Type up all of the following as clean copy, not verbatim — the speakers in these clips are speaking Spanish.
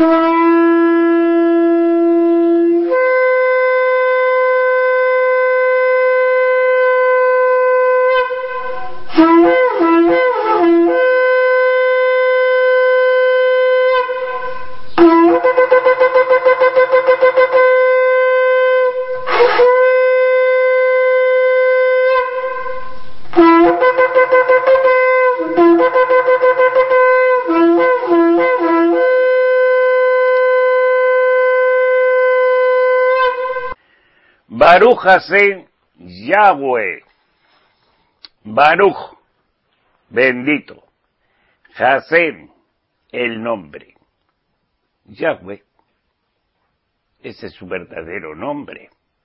Baruch Hashem Yahweh. Baruch, bendito. Hashem, el nombre. Yahweh, ese es su verdadero nombre.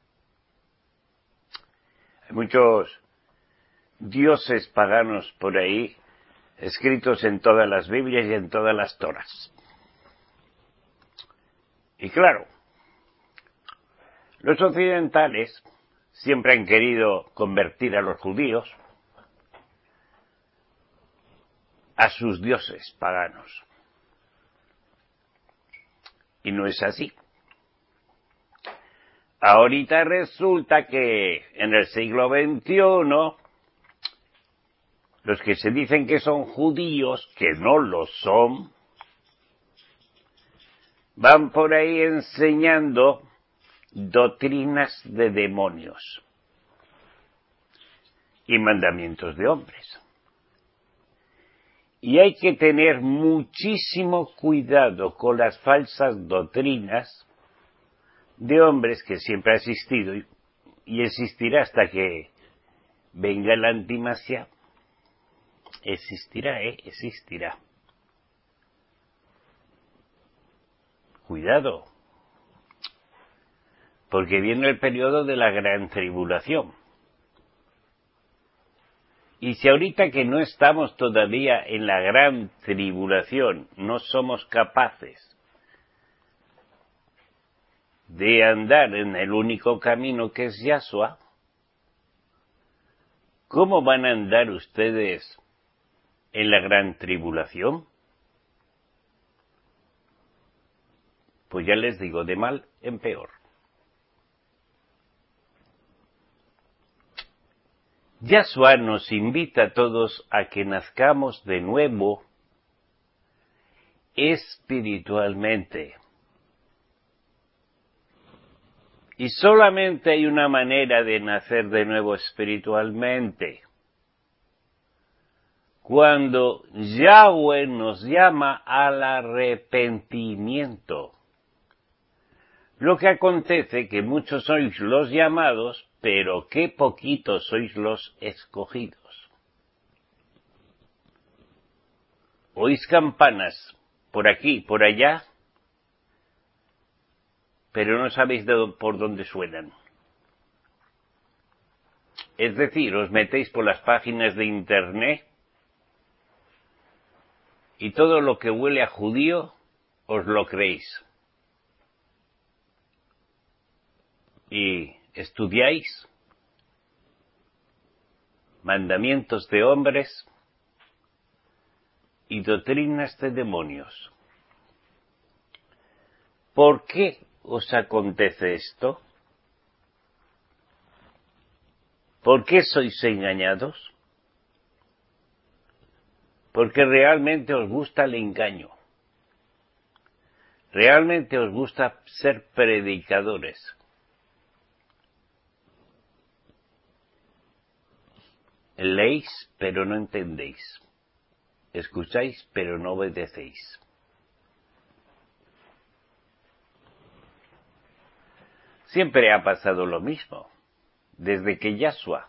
Hay muchos dioses paganos por ahí, escritos en todas las Biblias y en todas las Toras. Y claro, los occidentales siempre han querido convertir a los judíos a sus dioses paganos. Y no es así. Ahorita resulta que en el siglo XXI, los que se dicen que son judíos, que no lo son, van por ahí enseñando doctrinas de demonios y mandamientos de hombres. Y hay que tener muchísimo cuidado con las falsas doctrinas de hombres que siempre ha existido y existirá hasta que venga la antimasia. Existirá. Cuidado, porque viene el periodo de la gran tribulación. Y si ahorita que no estamos todavía en la gran tribulación, no somos capaces de andar en el único camino que es Yahshua, ¿cómo van a andar ustedes en la gran tribulación? Pues ya les digo, de mal en peor. Yahshua nos invita a todos a que nazcamos de nuevo espiritualmente. Y solamente hay una manera de nacer de nuevo espiritualmente. Cuando Yahweh nos llama al arrepentimiento. Lo que acontece que muchos sois los llamados, pero qué poquitos sois los escogidos. Oís campanas por aquí, por allá, pero no sabéis por dónde suenan. Es decir, os metéis por las páginas de internet y todo lo que huele a judío os lo creéis. Y estudiáis mandamientos de hombres y doctrinas de demonios. ¿Por qué os acontece esto? ¿Por qué sois engañados? Porque realmente os gusta el engaño. Realmente os gusta ser predicadores. Leéis, pero no entendéis. Escucháis, pero no obedecéis. Siempre ha pasado lo mismo. Desde que Yahshua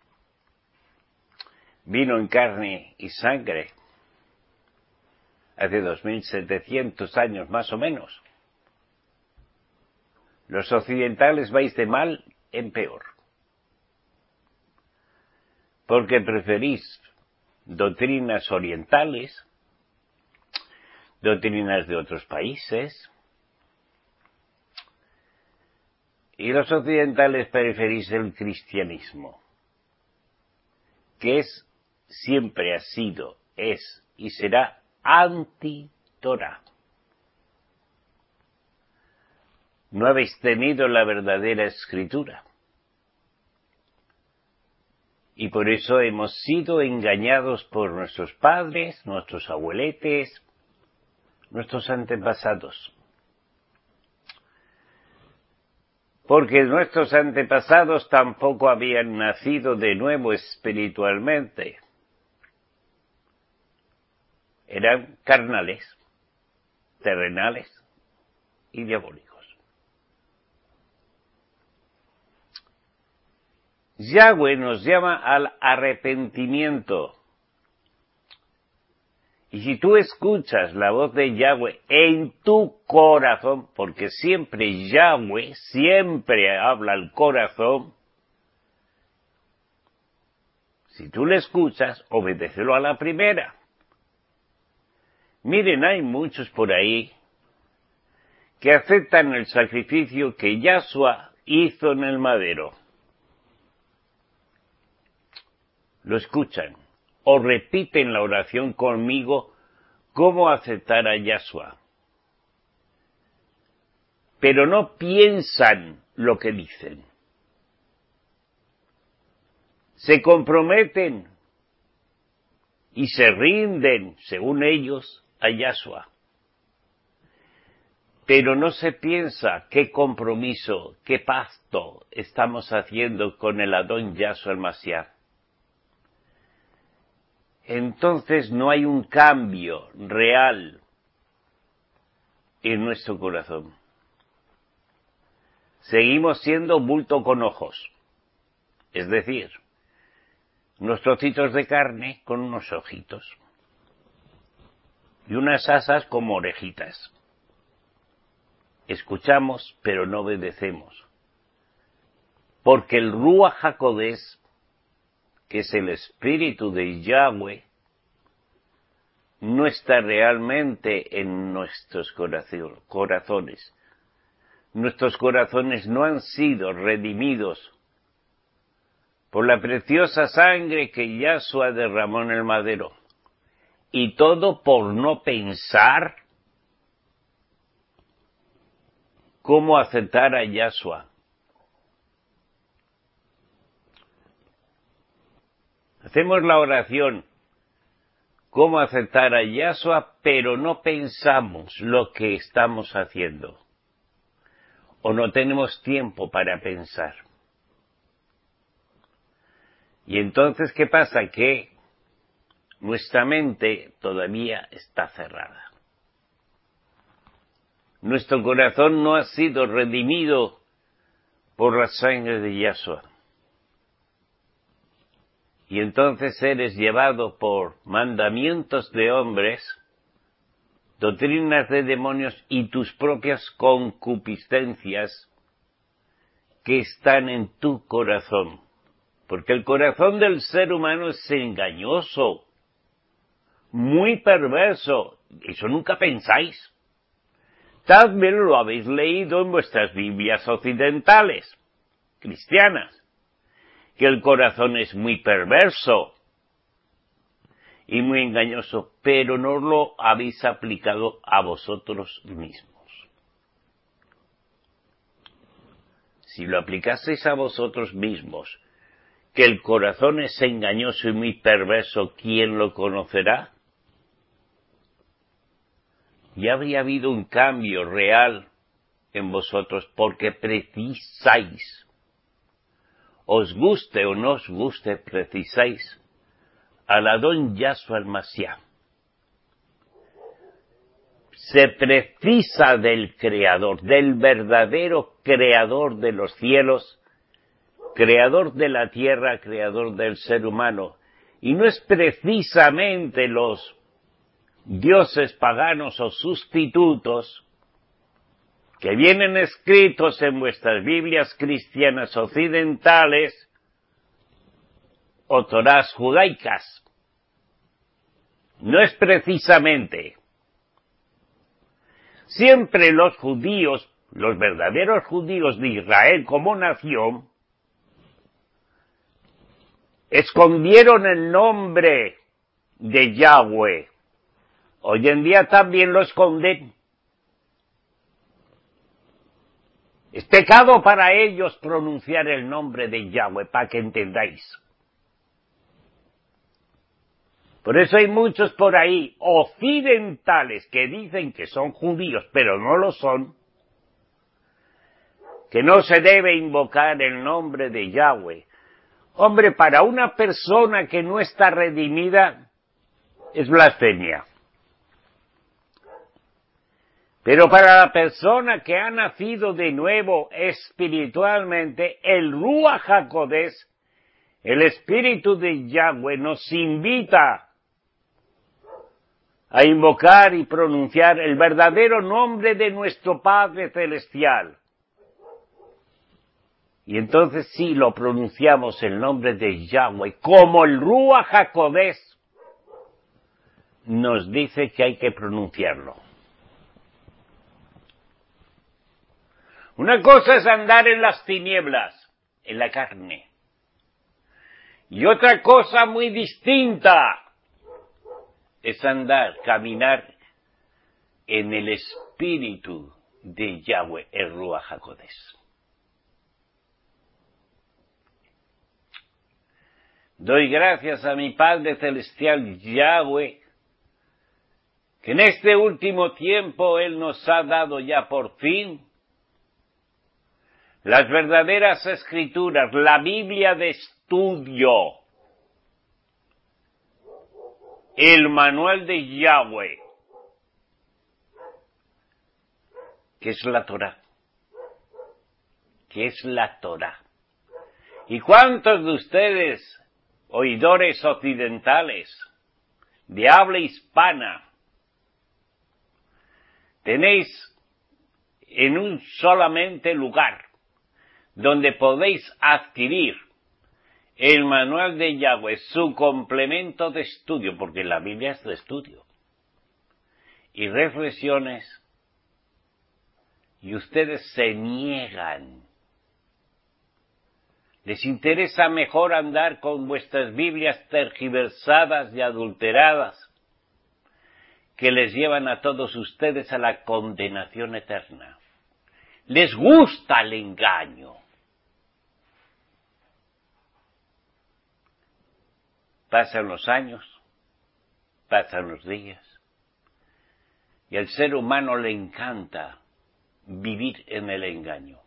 vino en carne y sangre, hace 2700 años más o menos, los occidentales vais de mal en peor. Porque preferís doctrinas orientales, doctrinas de otros países, y los occidentales preferís el cristianismo, que siempre ha sido, es y será anti-Torah. No habéis tenido la verdadera escritura. Y por eso hemos sido engañados por nuestros padres, nuestros abueletes, nuestros antepasados. Porque nuestros antepasados tampoco habían nacido de nuevo espiritualmente. Eran carnales, terrenales y diabólicos. Yahweh nos llama al arrepentimiento. Y si tú escuchas la voz de Yahweh en tu corazón, porque siempre Yahweh, siempre habla al corazón, si tú le escuchas, obedécelo a la primera. Miren, hay muchos por ahí que aceptan el sacrificio que Yahshua hizo en el madero. Lo escuchan o repiten la oración conmigo, cómo aceptar a Yahshua. Pero no piensan lo que dicen. Se comprometen y se rinden, según ellos, a Yahshua. Pero no se piensa qué compromiso, qué pacto estamos haciendo con el Adón Yahshua el Mashiach. Entonces no hay un cambio real en nuestro corazón. Seguimos siendo bulto con ojos, es decir, unos trocitos de carne con unos ojitos y unas asas como orejitas. Escuchamos, pero no obedecemos, porque el Ruach HaKodesh, que es el Espíritu de Yahweh, no está realmente en nuestros corazones. Nuestros corazones no han sido redimidos por la preciosa sangre que Yahshua derramó en el madero. Y todo por no pensar cómo aceptar a Yahshua. Hacemos la oración, cómo aceptar a Yahshua, pero no pensamos lo que estamos haciendo. O no tenemos tiempo para pensar. Y entonces, ¿qué pasa? Que nuestra mente todavía está cerrada. Nuestro corazón no ha sido redimido por la sangre de Yahshua. Y entonces eres llevado por mandamientos de hombres, doctrinas de demonios y tus propias concupiscencias que están en tu corazón. Porque el corazón del ser humano es engañoso, muy perverso. Eso nunca pensáis. También lo habéis leído en vuestras Biblias occidentales, cristianas, que el corazón es muy perverso y muy engañoso, pero no lo habéis aplicado a vosotros mismos. Si lo aplicaseis a vosotros mismos, que el corazón es engañoso y muy perverso, ¿quién lo conocerá? Ya habría habido un cambio real en vosotros, porque precisáis, os guste o no os guste, precisáis al Adón Yahshua el Mashiach. Se precisa del Creador, del verdadero Creador de los cielos, Creador de la tierra, Creador del ser humano. Y no es precisamente los dioses paganos o sustitutos que vienen escritos en vuestras Biblias cristianas occidentales o Torás judaicas. No es precisamente. Siempre los judíos, los verdaderos judíos de Israel como nación, escondieron el nombre de Yahweh. Hoy en día también lo esconden. Es pecado para ellos pronunciar el nombre de Yahweh, para que entendáis. Por eso hay muchos por ahí occidentales que dicen que son judíos, pero no lo son, que no se debe invocar el nombre de Yahweh. Hombre, para una persona que no está redimida es blasfemia. Pero para la persona que ha nacido de nuevo espiritualmente, el Ruach HaKodesh, el Espíritu de Yahweh, nos invita a invocar y pronunciar el verdadero nombre de nuestro Padre Celestial. Y entonces sí lo pronunciamos el nombre de Yahweh, como el Ruach HaKodesh nos dice que hay que pronunciarlo. Una cosa es andar en las tinieblas, en la carne. Y otra cosa muy distinta es caminar en el Espíritu de Yahweh, el Ruach HaKodesh. Doy gracias a mi Padre Celestial Yahweh, que en este último tiempo Él nos ha dado ya por fin las verdaderas escrituras, la Biblia de estudio, el manual de Yahweh, que es la Torá, ¿Y cuántos de ustedes, oidores occidentales, de habla hispana, tenéis en un solamente lugar donde podéis adquirir el manual de Yahweh, su complemento de estudio, porque la Biblia es de estudio, y reflexiones, y ustedes se niegan? Les interesa mejor andar con vuestras Biblias tergiversadas y adulteradas, que les llevan a todos ustedes a la condenación eterna. Les gusta el engaño. Pasan los años, pasan los días, y al ser humano le encanta vivir en el engaño,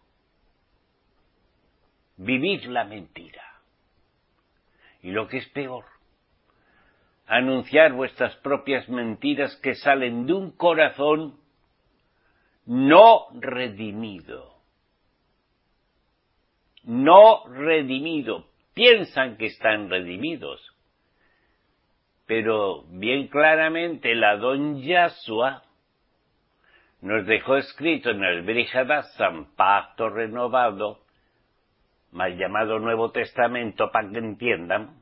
vivir la mentira. Y lo que es peor, anunciar vuestras propias mentiras que salen de un corazón no redimido. No redimido. Piensan que están redimidos. Pero bien claramente la Don Yahshua nos dejó escrito en el Brit Hadashah, Pacto Renovado, mal llamado Nuevo Testamento, para que entiendan,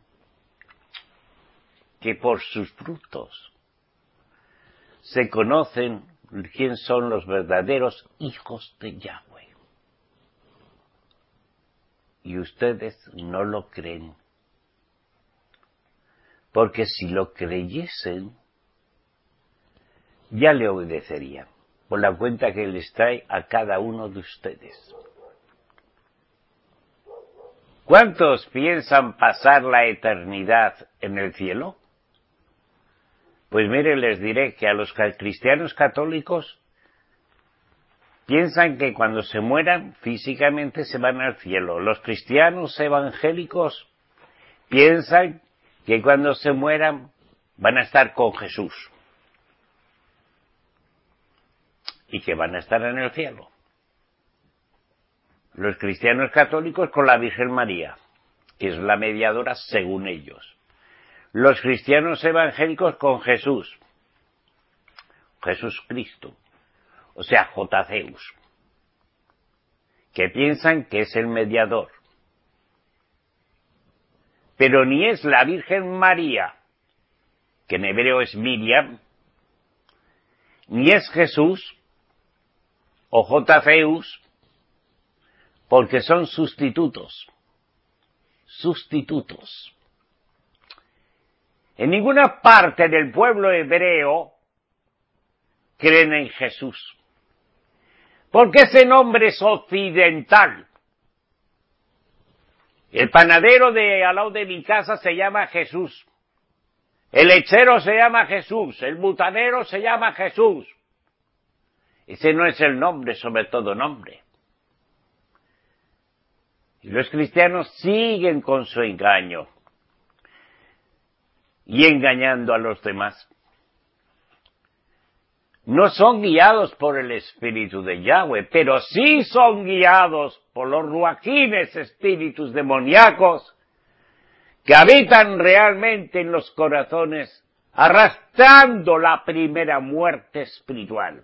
que por sus frutos se conocen quién son los verdaderos hijos de Yahweh. Y ustedes no lo creen. Porque si lo creyesen, ya le obedecerían, por la cuenta que les trae a cada uno de ustedes. ¿Cuántos piensan pasar la eternidad en el cielo? Pues mire, les diré que a los cristianos católicos piensan que cuando se mueran físicamente se van al cielo. Los cristianos evangélicos piensan que cuando se mueran van a estar con Jesús y que van a estar en el cielo. Los cristianos católicos con la Virgen María, que es la mediadora según ellos. Los cristianos evangélicos con Jesús, Jesucristo, o sea, J-Zeus, que piensan que es el mediador. Pero ni es la Virgen María, que en hebreo es Miriam, ni es Jesús o J-Zeus, porque son sustitutos. Sustitutos. En ninguna parte del pueblo hebreo creen en Jesús. Porque ese nombre es occidental. El panadero de al lado de mi casa se llama Jesús. El lechero se llama Jesús. El butanero se llama Jesús. Ese no es el nombre, sobre todo nombre. Y los cristianos siguen con su engaño y engañando a los demás. No son guiados por el Espíritu de Yahweh, pero sí son guiados por los ruajines, espíritus demoníacos, que habitan realmente en los corazones, arrastrando la primera muerte espiritual.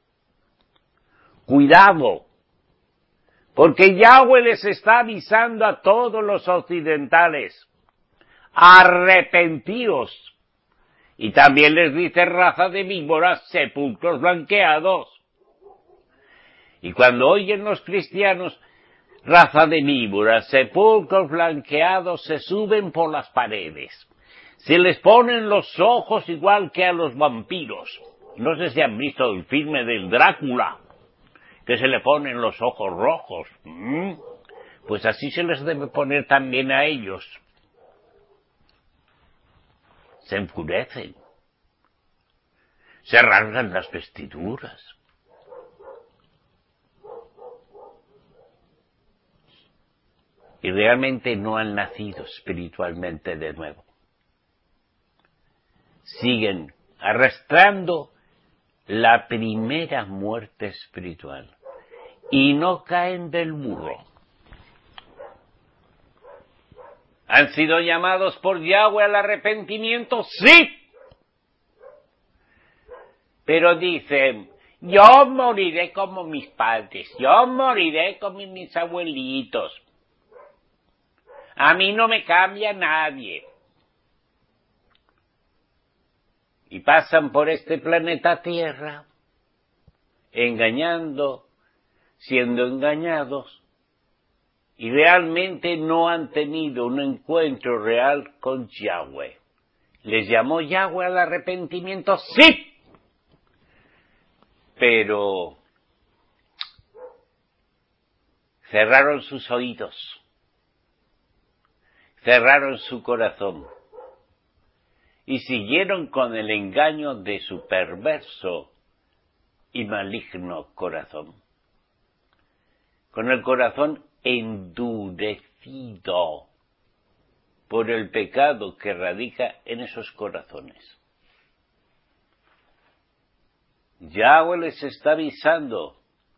Cuidado, porque Yahweh les está avisando a todos los occidentales, arrepentíos. Y también les dice raza de víboras, sepulcros blanqueados. Y cuando oyen los cristianos, raza de víboras, sepulcros blanqueados, se suben por las paredes. Se les ponen los ojos igual que a los vampiros. No sé si han visto el filme del Drácula, que se le ponen los ojos rojos. Pues así se les debe poner también a ellos. Se enfurecen, se rasgan las vestiduras. Y realmente no han nacido espiritualmente de nuevo. Siguen arrastrando la primera muerte espiritual y no caen del burro. ¿Han sido llamados por Yahweh al arrepentimiento? ¡Sí! Pero dicen, yo moriré como mis padres, yo moriré como mis abuelitos. A mí no me cambia nadie. Y pasan por este planeta Tierra, engañando, siendo engañados, y realmente no han tenido un encuentro real con Yahweh. ¿Les llamó Yahweh al arrepentimiento? ¡Sí! Pero cerraron sus oídos, cerraron su corazón y siguieron con el engaño de su perverso y maligno corazón. Con el corazón endurecido por el pecado que radica en esos corazones. Yahweh les está avisando.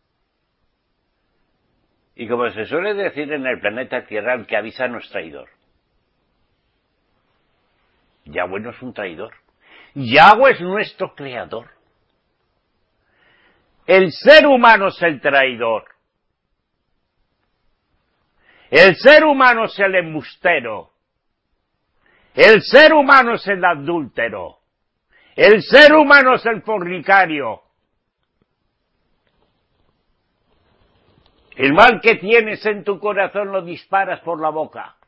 Y como se suele decir en el planeta Tierra, el que avisa no es traidor. Yahweh no es un traidor. Yahweh es nuestro creador. El ser humano es el traidor. El ser humano es el embustero. El ser humano es el adúltero. El ser humano es el fornicario. El mal que tienes en tu corazón lo disparas por la boca.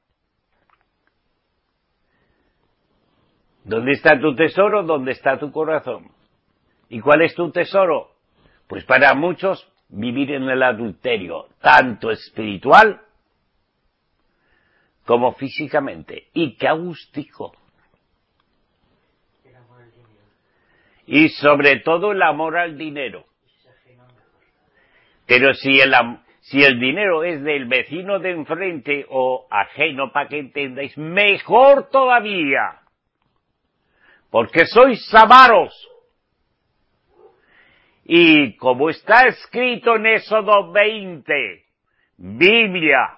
¿Dónde está tu tesoro? ¿Dónde está tu corazón? ¿Y cuál es tu tesoro? Pues para muchos vivir en el adulterio, tanto espiritual como físicamente, y cáustico. Y sobre todo el amor al dinero. Pero si el dinero es del vecino de enfrente o ajeno, para que entendáis, mejor todavía. Porque sois avaros. Y como está escrito en Éxodo 20, Biblia,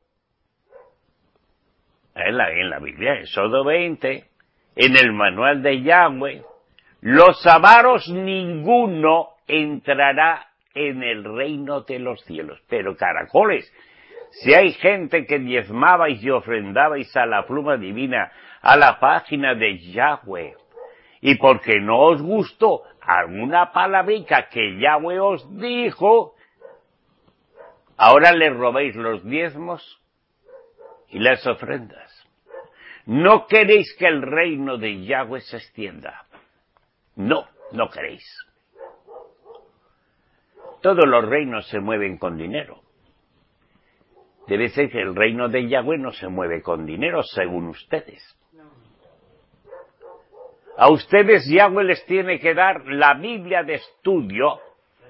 en la Biblia, Éxodo 20, en el manual de Yahweh, los avaros ninguno entrará en el reino de los cielos. Pero caracoles, si hay gente que diezmabais y ofrendabais a la pluma divina, a la página de Yahweh, y porque no os gustó alguna palabrica que Yahweh os dijo, ahora le robéis los diezmos y las ofrendas. No queréis que el reino de Yahweh se extienda. No, no queréis. Todos los reinos se mueven con dinero. Debe ser que el reino de Yahweh no se mueve con dinero, según ustedes. A ustedes Yahweh les tiene que dar la Biblia de estudio,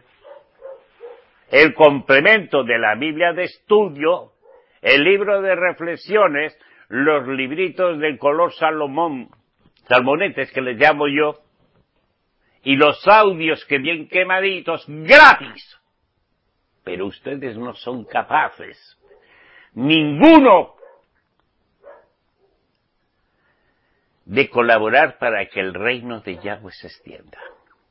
el complemento de la Biblia de estudio, el libro de reflexiones, los libritos del color salmonetes que les llamo yo, y los audios que bien quemaditos, gratis. Pero ustedes no son capaces, ninguno, de colaborar para que el reino de Yahweh se extienda.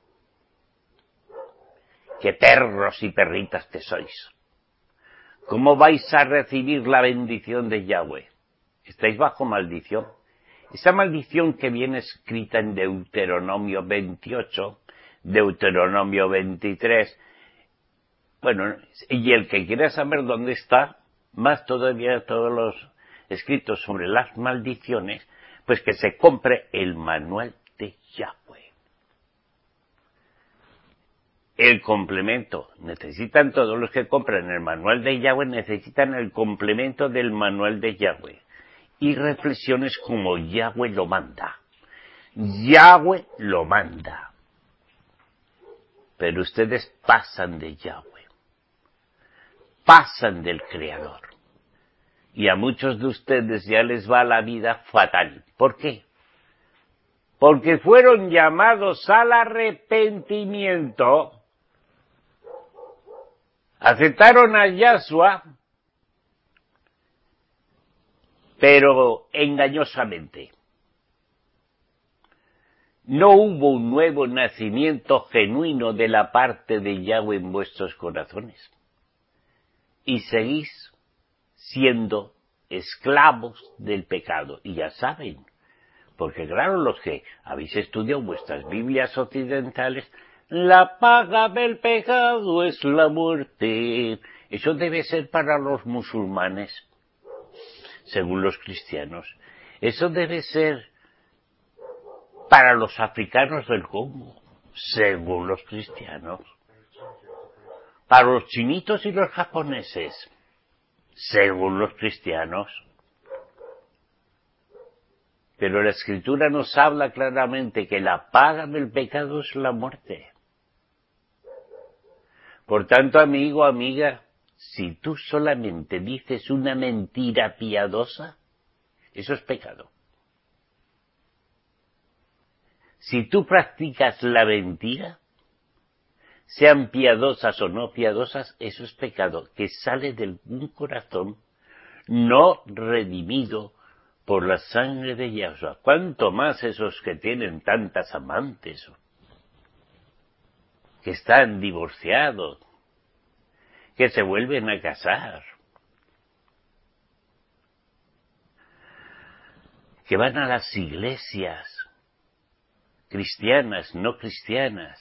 ¡Qué perros y perritas que sois! ¿Cómo vais a recibir la bendición de Yahweh? Estáis bajo maldición. Esa maldición que viene escrita en Deuteronomio 28, Deuteronomio 23. Bueno, y el que quiera saber dónde está, más todavía todos los escritos sobre las maldiciones, pues que se compre el manual de Yahweh. El complemento. Necesitan todos los que compran el manual de Yahweh, necesitan el complemento del manual de Yahweh. Y reflexiones como Yahweh lo manda. Yahweh lo manda. Pero ustedes pasan de Yahweh. Pasan del Creador. Y a muchos de ustedes ya les va la vida fatal. ¿Por qué? Porque fueron llamados al arrepentimiento, aceptaron a Yahshua, pero engañosamente. No hubo un nuevo nacimiento genuino de la parte de Yahweh en vuestros corazones. Y seguís siendo esclavos del pecado. Y ya saben, porque claro, los que habéis estudiado vuestras Biblias occidentales, la paga del pecado es la muerte. Eso debe ser para los musulmanes, según los cristianos. Eso debe ser para los africanos del Congo, según los cristianos. Para los chinitos y los japoneses, según los cristianos. Pero la Escritura nos habla claramente que la paga del pecado es la muerte. Por tanto, amigo, amiga, si tú solamente dices una mentira piadosa, eso es pecado. Si tú practicas la mentira, sean piadosas o no piadosas, eso es pecado, que sale de un corazón no redimido por la sangre de Yahshua. Cuanto más esos que tienen tantas amantes, que están divorciados, que se vuelven a casar, que van a las iglesias cristianas, no cristianas,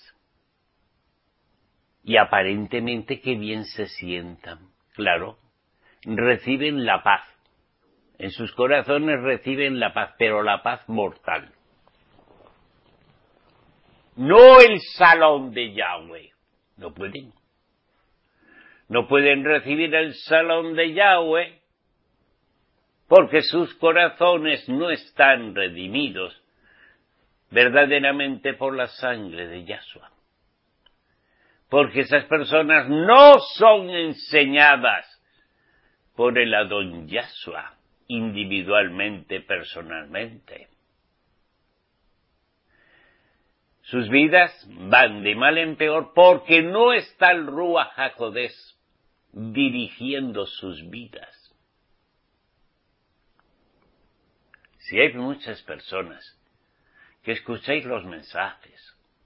y aparentemente que bien se sientan. Claro, reciben la paz. En sus corazones reciben la paz, pero la paz mortal. No el salón de Yahweh. No pueden. No pueden recibir el salón de Yahweh porque sus corazones no están redimidos verdaderamente por la sangre de Yahshua. Porque esas personas no son enseñadas por el Adón Yahshua individualmente, personalmente. Sus vidas van de mal en peor porque no está el Ruach HaKodesh dirigiendo sus vidas. Si hay muchas personas que escucháis los mensajes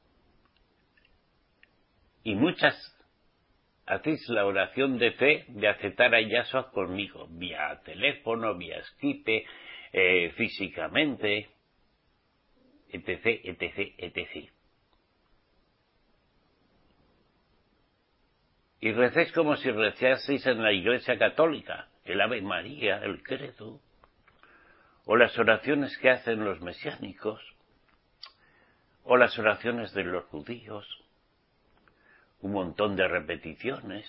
y muchas hacéis la oración de fe de aceptar a Yahshua conmigo, vía teléfono, vía Skype, físicamente, etc., etc., etc. Y recéis como si rezaseis en la Iglesia Católica, el Ave María, el Credo, o las oraciones que hacen los mesiánicos, o las oraciones de los judíos, un montón de repeticiones,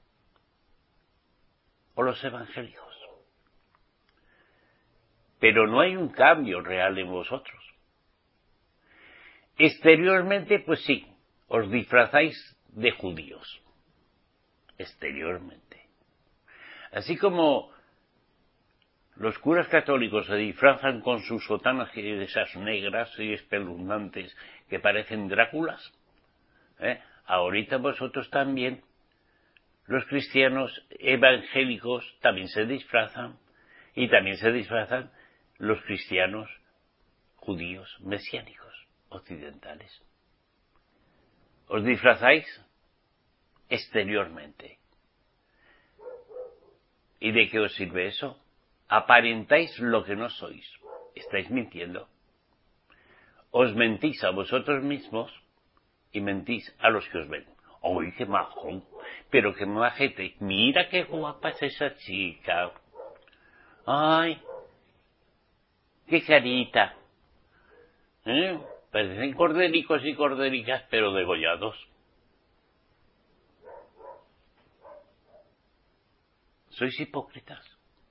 o los evangélicos. Pero no hay un cambio real en vosotros. Exteriormente, pues sí, os disfrazáis de judíos. Exteriormente. Así como los curas católicos se disfrazan con sus sotanas esas negras y espeluznantes que parecen Dráculas, ahorita vosotros también, los cristianos evangélicos, también se disfrazan, y también se disfrazan los cristianos judíos mesiánicos occidentales. Os disfrazáis exteriormente. ¿Y de qué os sirve eso? Aparentáis lo que no sois. Estáis mintiendo. Os mentís a vosotros mismos y mentís a los que os ven. ¡Uy, qué majón! Pero qué majete. Mira qué guapa es esa chica. ¡Ay! ¡Qué carita! Parecen cordericos y cordericas, pero degollados. Sois hipócritas.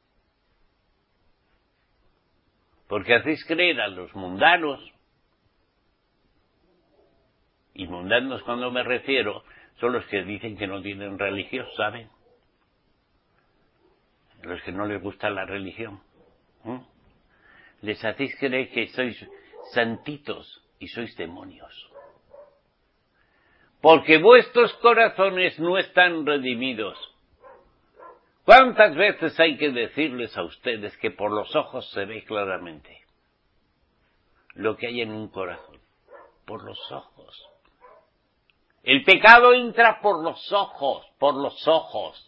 Porque hacéis creer a los mundanos, y mundanos cuando me refiero, son los que dicen que no tienen religión, ¿saben? Los que no les gusta la religión. Les hacéis creer que sois santitos y sois demonios. Porque vuestros corazones no están redimidos. ¿Cuántas veces hay que decirles a ustedes que por los ojos se ve claramente lo que hay en un corazón? Por los ojos. El pecado entra por los ojos, por los ojos.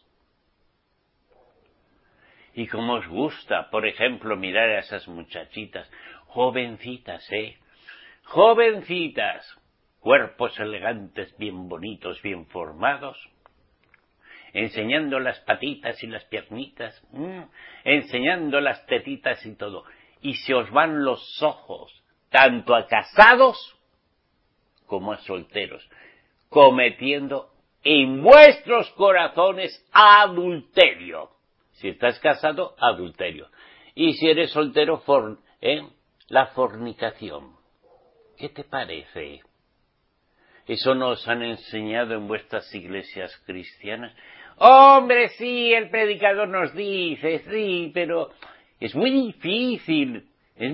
Y como os gusta, por ejemplo, mirar a esas muchachitas, jovencitas, jovencitas, cuerpos elegantes, bien bonitos, bien formados, enseñando las patitas y las piernitas, enseñando las tetitas y todo. Y se os van los ojos, tanto a casados como a solteros, cometiendo en vuestros corazones adulterio. Si estás casado, adulterio. Y si eres soltero, la fornicación. ¿Qué te parece? ¿Eso nos han enseñado en vuestras iglesias cristianas? Hombre, sí, el predicador nos dice, sí, pero es muy difícil,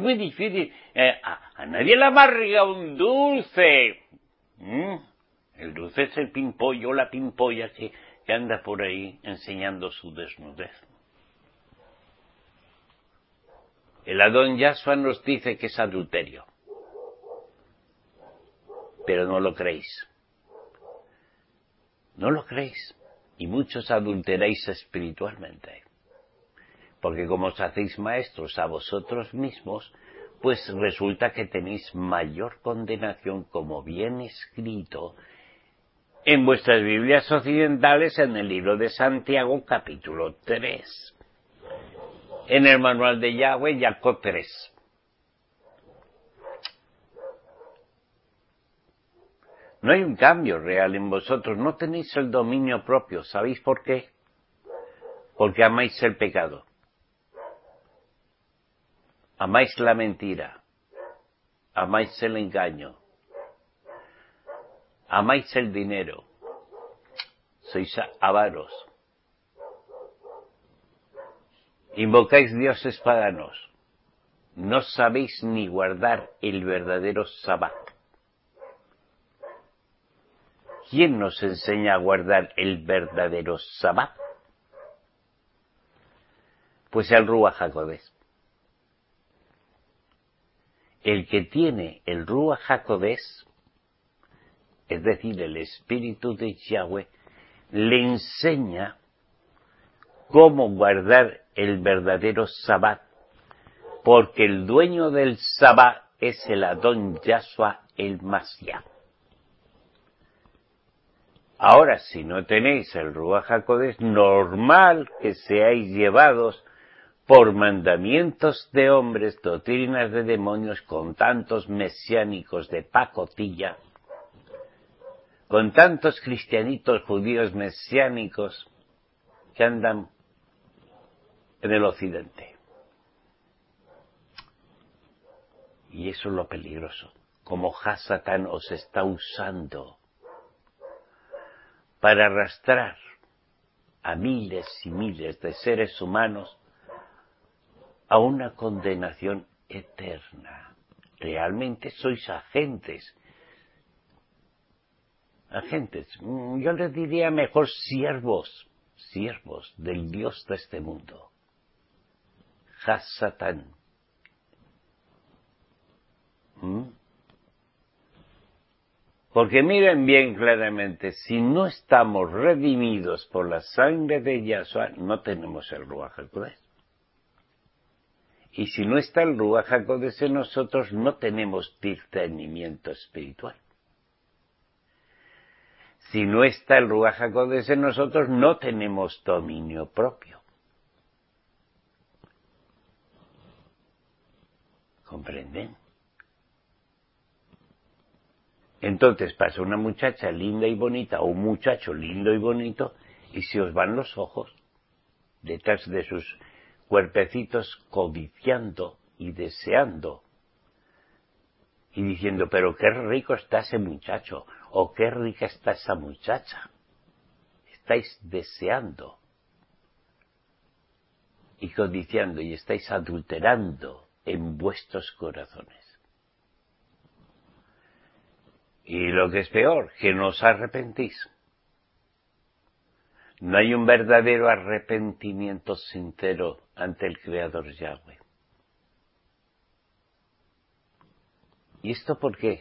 a nadie le amarga un dulce. El dulce es el pimpollo, la pimpolla que anda por ahí enseñando su desnudez. El Adón Yahshua nos dice que es adulterio, pero no lo creéis. No lo creéis. Y muchos adulteráis espiritualmente. Porque como os hacéis maestros a vosotros mismos, pues resulta que tenéis mayor condenación, como bien escrito en vuestras Biblias occidentales en el libro de Santiago, capítulo 3. En el manual de Yahweh, Jacob 3. No hay un cambio real en vosotros, no tenéis el dominio propio. ¿Sabéis por qué? Porque amáis el pecado. Amáis la mentira. Amáis el engaño. Amáis el dinero. Sois avaros. Invocáis dioses paganos. No sabéis ni guardar el verdadero Sabbat. ¿Quién nos enseña a guardar el verdadero Sabbat? Pues el Ruach HaKodesh. El que tiene el Ruach HaKodesh, es decir, el Espíritu de Yahweh, le enseña cómo guardar el verdadero Sabbat, porque el dueño del Sabbat es el Adón Yahshua, el Mashiach. Ahora, si no tenéis el Ruach HaKodesh, normal que seáis llevados por mandamientos de hombres, doctrinas de demonios, con tantos mesiánicos de pacotilla, con tantos cristianitos judíos mesiánicos que andan en el occidente. Y eso es lo peligroso, como Hasatán os está usando para arrastrar a miles y miles de seres humanos a una condenación eterna. Realmente sois agentes, yo les diría mejor siervos del Dios de este mundo, Hasatán. Porque miren bien claramente, si no estamos redimidos por la sangre de Yahshua, no tenemos el Ruach HaKodesh. Y si no está el Ruach HaKodesh en nosotros, no tenemos discernimiento espiritual. Si no está el Ruach HaKodesh en nosotros, no tenemos dominio propio. ¿Comprenden? Entonces pasa una muchacha linda y bonita o un muchacho lindo y bonito y se os van los ojos detrás de sus cuerpecitos codiciando y deseando y diciendo, pero qué rico está ese muchacho o qué rica está esa muchacha. Estáis deseando y codiciando y estáis adulterando en vuestros corazones. Y lo que es peor, que no os arrepentís. No hay un verdadero arrepentimiento sincero ante el Creador Yahweh. ¿Y esto por qué?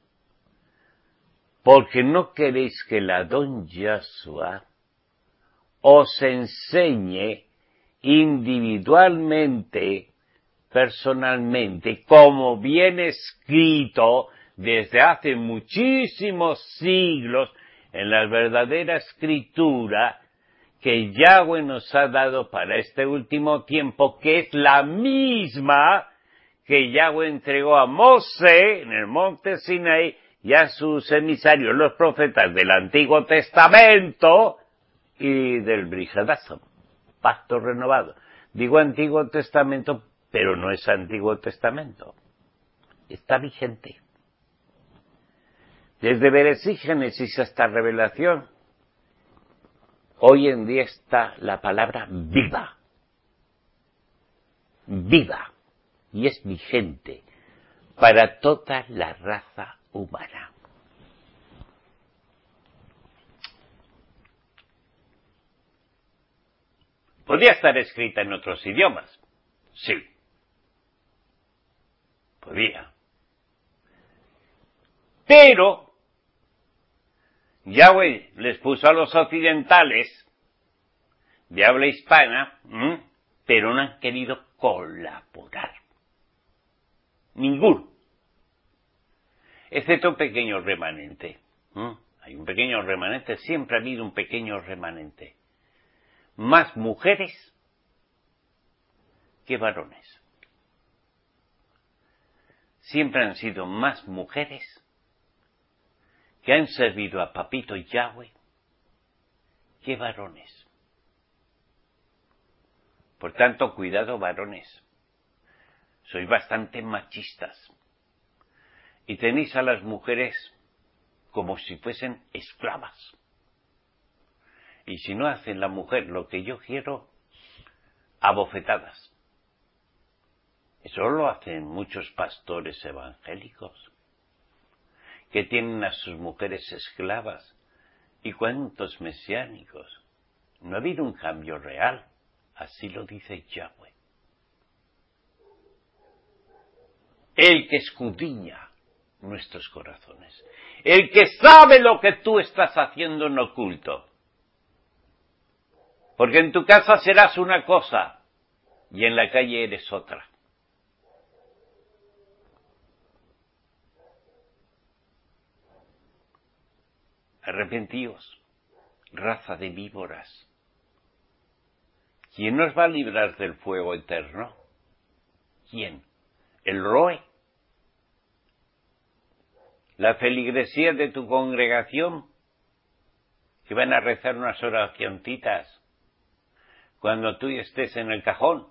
Porque no queréis que el Adón Yahshua os enseñe individualmente, personalmente, como viene escrito desde hace muchísimos siglos en la verdadera escritura que Yahweh nos ha dado para este último tiempo, que es la misma que Yahweh entregó a Mosé en el monte Sinaí y a sus emisarios, los profetas del Antiguo Testamento y del Brit Hadashah, pacto renovado. Digo Antiguo Testamento, pero no es Antiguo Testamento. Está vigente. Desde Bereshit, Génesis hasta Revelación, hoy en día está la palabra viva. Viva. Y es vigente para toda la raza humana. ¿Podría estar escrita en otros idiomas? Sí. Podía. Pero Yahweh les puso a los occidentales de habla hispana, pero no han querido colaborar. Ninguno. Excepto un pequeño remanente. Hay un pequeño remanente, siempre ha habido un pequeño remanente. Más mujeres que varones. Siempre han sido más mujeres que han servido a Papito Yahweh que varones. Por tanto, cuidado, varones. Sois bastante machistas. Y tenéis a las mujeres como si fuesen esclavas. Y si no hace la mujer lo que yo quiero, abofetadas. Eso lo hacen muchos pastores evangélicos, que tienen a sus mujeres esclavas. ¿Y cuántos mesiánicos? No ha habido un cambio real. Así lo dice Yahweh. El que escudriña nuestros corazones. El que sabe lo que tú estás haciendo en oculto. Porque en tu casa serás una cosa y en la calle eres otra. Arrepentíos, raza de víboras. ¿Quién nos va a librar del fuego eterno? ¿Quién? ¿El Roe? la feligresía de tu congregación, que van a rezar unas oracioncitas cuando tú estés en el cajón.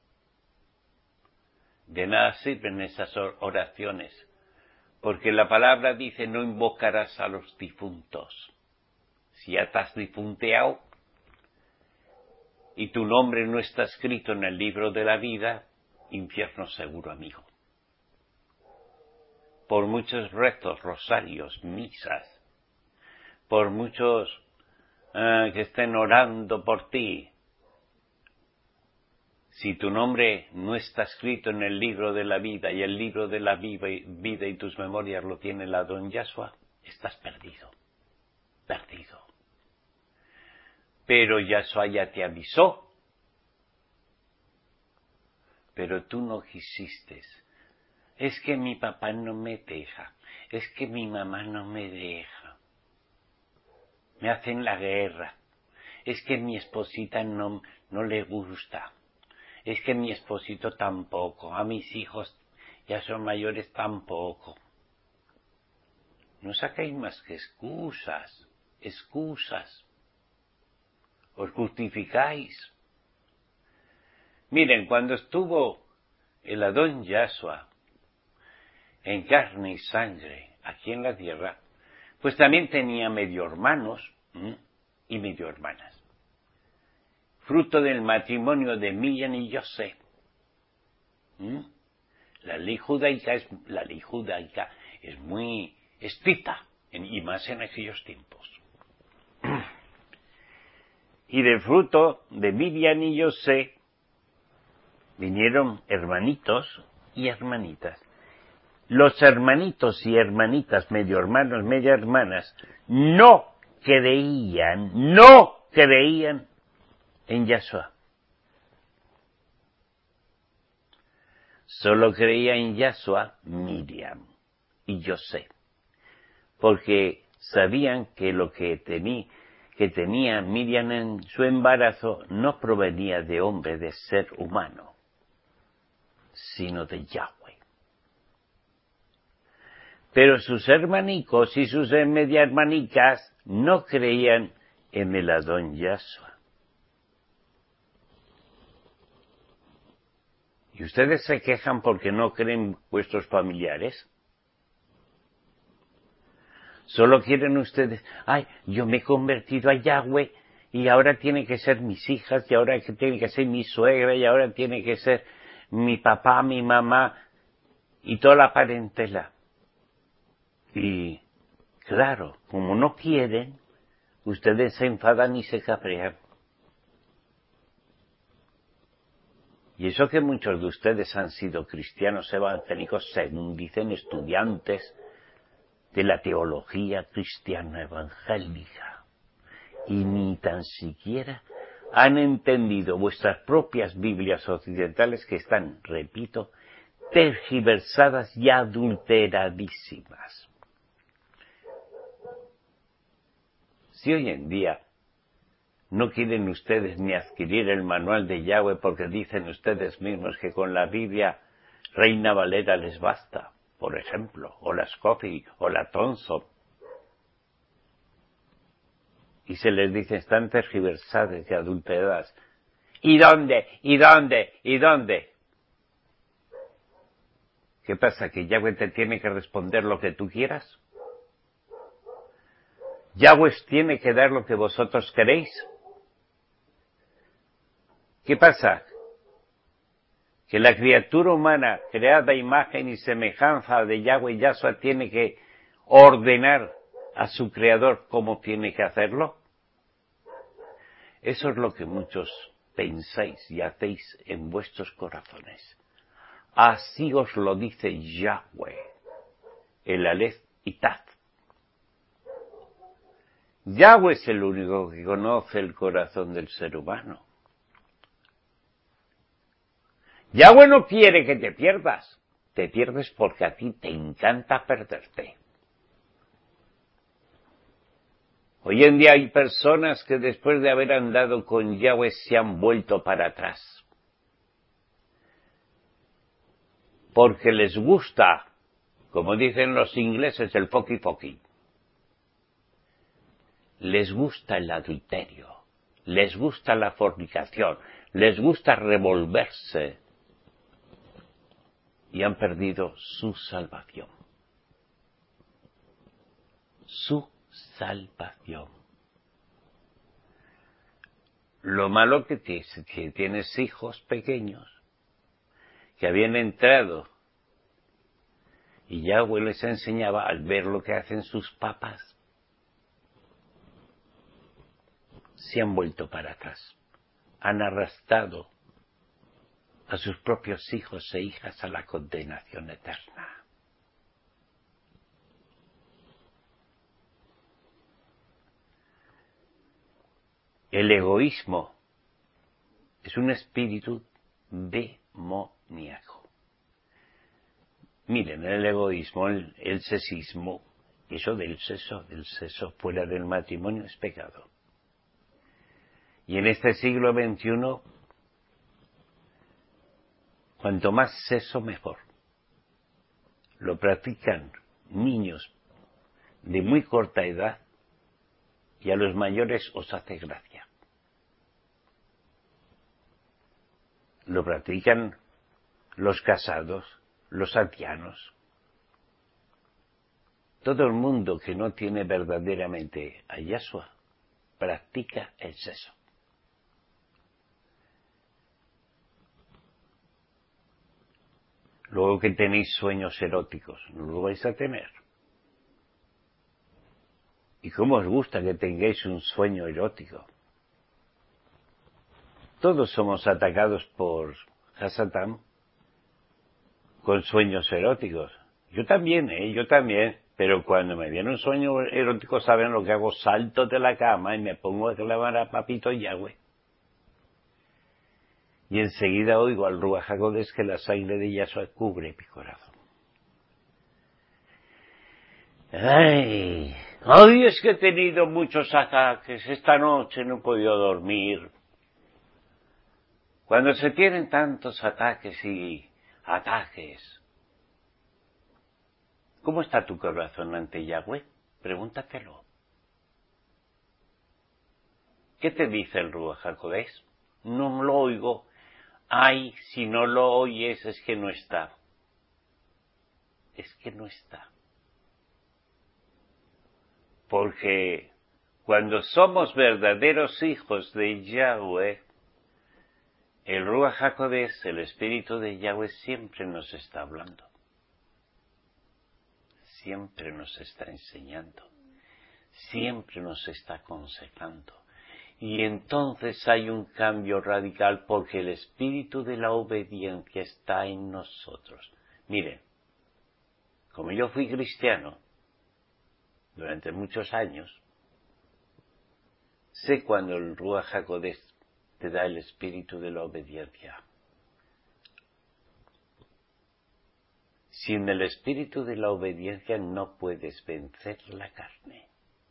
De nada sirven esas oraciones, porque la palabra dice: no invocarás a los difuntos. Si ya estás difunteado y tu nombre no está escrito en el libro de la vida, infierno seguro, amigo. Por muchos rezos, rosarios, misas, por muchos que estén orando por ti, si tu nombre no está escrito en el libro de la vida y el libro de la vida y tus memorias lo tiene la don Yahshua, estás perdido, perdido. Pero Yahshua ya te avisó, pero tú no quisiste. Es que mi papá no me deja, es que mi mamá no me deja, me hacen la guerra, es que mi esposita no le gusta, es que mi esposito tampoco, a mis hijos ya son mayores tampoco. No sacáis más que excusas, os justificáis. Miren, cuando estuvo el Adón Yahshua en carne y sangre aquí en la tierra, pues también tenía medio hermanos y medio hermanas, fruto del matrimonio de Miriam y José. La ley judaica es muy estricta, y más en aquellos tiempos. Y del fruto de Miriam y José vinieron hermanitos y hermanitas. Los hermanitos y hermanitas, medio hermanos, media hermanas, no creían en Yahshua. Solo creía en Yahshua Miriam y José, porque sabían que lo que tenía Miriam en su embarazo no provenía de hombre, de ser humano, sino de Yahweh. Pero sus hermanicos y sus media hermanicas no creían en el Adón Yahshua. ¿Y ustedes se quejan porque no creen vuestros familiares? Solo quieren ustedes: ay, yo me he convertido a Yahweh y ahora tiene que ser mis hijas, y ahora tiene que ser mi suegra, y ahora tiene que ser mi papá, mi mamá y toda la parentela. Y claro, como no quieren, ustedes se enfadan y se cabrean. Y eso que muchos de ustedes han sido cristianos evangélicos, según dicen, estudiantes de la teología cristiana evangélica, y ni tan siquiera han entendido vuestras propias Biblias occidentales, que están, repito, tergiversadas y adulteradísimas. Si hoy en día no quieren ustedes ni adquirir el manual de Yahweh porque dicen ustedes mismos que con la Biblia Reina Valera les basta, por ejemplo, o la Scofield, o la Thompson, y se les dice: están tergiversadas y adulteradas. ¿Y dónde? ¿Y dónde? ¿Y dónde? ¿Qué pasa? ¿Que Yahweh te tiene que responder lo que tú quieras? ¿Yahweh tiene que dar lo que vosotros queréis? ¿Qué pasa? ¿Que la criatura humana, creada a imagen y semejanza de Yahweh Yahshua, tiene que ordenar a su creador cómo tiene que hacerlo? Eso es lo que muchos pensáis y hacéis en vuestros corazones. Así os lo dice Yahweh, el Aleph y Taf. Yahweh es el único que conoce el corazón del ser humano. Yahweh no quiere que te pierdas. Te pierdes porque a ti te encanta perderte. Hoy en día hay personas que después de haber andado con Yahweh se han vuelto para atrás. Porque les gusta Como dicen los ingleses, el poqui-poqui. Les gusta el adulterio, les gusta la fornicación, les gusta revolverse y han perdido su salvación. Su salvación. Lo malo que tienes hijos pequeños que habían entrado y Yahweh les enseñaba al ver lo que hacen sus papás, se han vuelto para atrás, han arrastrado a sus propios hijos e hijas a la condenación eterna. El egoísmo es un espíritu demoníaco. Miren, el egoísmo, el sexismo, eso del sexo fuera del matrimonio es pecado. Y en este siglo XXI, cuanto más sexo mejor. Lo practican niños de muy corta edad y a los mayores os hace gracia. Lo practican los casados, los ancianos. Todo el mundo que no tiene verdaderamente a Yahshua practica el sexo. Luego que tenéis sueños eróticos, no lo vais a tener. ¿Y cómo os gusta que tengáis un sueño erótico? Todos somos atacados por Hasatán con sueños eróticos. Yo también, pero cuando me viene un sueño erótico, ¿saben lo que hago? Salto de la cama y me pongo a clamar a Papito Yahweh. Y enseguida oigo al Ruach HaKodesh que la sangre de Yahshua cubre mi corazón. ¡Ay! ¡Ay, es que he tenido muchos ataques! Esta noche no he podido dormir. Cuando se tienen tantos ataques, ¿cómo está tu corazón ante Yahweh? Pregúntatelo. ¿Qué te dice el Ruach HaKodesh? No lo oigo. Ay, si no lo oyes es que no está. Es que no está. Porque cuando somos verdaderos hijos de Yahweh, el Ruach HaKodesh, el Espíritu de Yahweh, siempre nos está hablando. Siempre nos está enseñando. Siempre nos está aconsejando. Y entonces hay un cambio radical porque el espíritu de la obediencia está en nosotros. Miren, como yo fui cristiano durante muchos años, sé cuando el Ruach HaKodesh te da el espíritu de la obediencia. Sin el espíritu de la obediencia no puedes vencer la carne.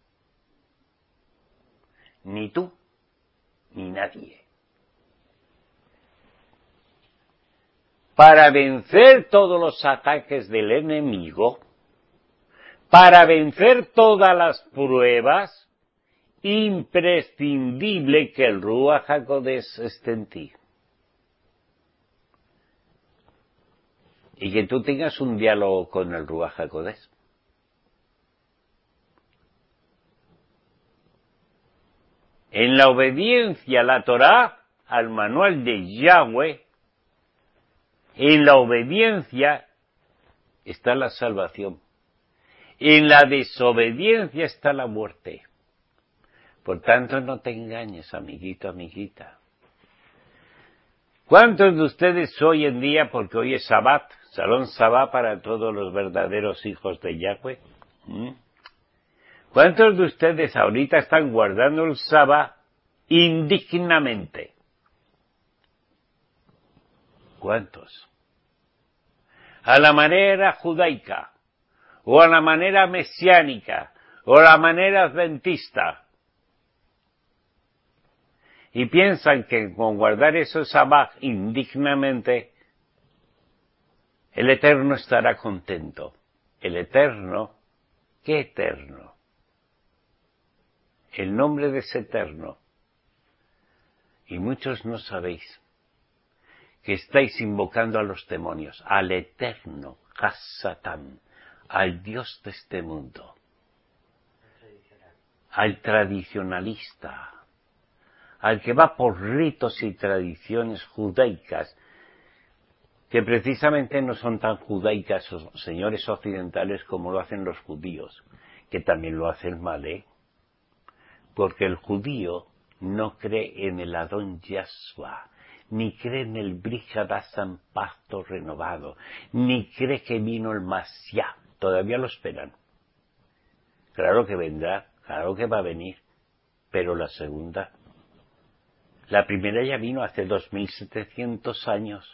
Ni tú, ni nadie. Para vencer todos los ataques del enemigo, para vencer todas las pruebas, imprescindible que el Ruach HaKodesh esté en ti. Y que tú tengas un diálogo con el Ruach HaKodesh. En la obediencia a la Torá, al manual de Yahweh, en la obediencia está la salvación. En la desobediencia está la muerte. Por tanto, no te engañes, amiguito, amiguita. ¿Cuántos de ustedes hoy en día, porque hoy es Sabbat, Salón Sabbat para todos los verdaderos hijos de Yahweh? ¿Cuántos de ustedes ahorita están guardando el Sabbat indignamente? ¿Cuántos? A la manera judaica, o a la manera mesiánica, o a la manera adventista. Y piensan que con guardar esos Sabbat indignamente, el Eterno estará contento. El eterno, ¿qué eterno? El nombre de ese eterno. Y muchos no sabéis que estáis invocando a los demonios, al eterno, a Satán, al Dios de este mundo, al tradicionalista, al que va por ritos y tradiciones judaicas, que precisamente no son tan judaicas, señores occidentales, como lo hacen los judíos, que también lo hacen mal, porque el judío no cree en el Adón Yahshua, ni cree en el Brit Hadashah, pacto renovado, ni cree que vino el Mashiach. Todavía lo esperan. Claro que vendrá, claro que va a venir, pero la segunda. La primera ya vino hace 2700 años.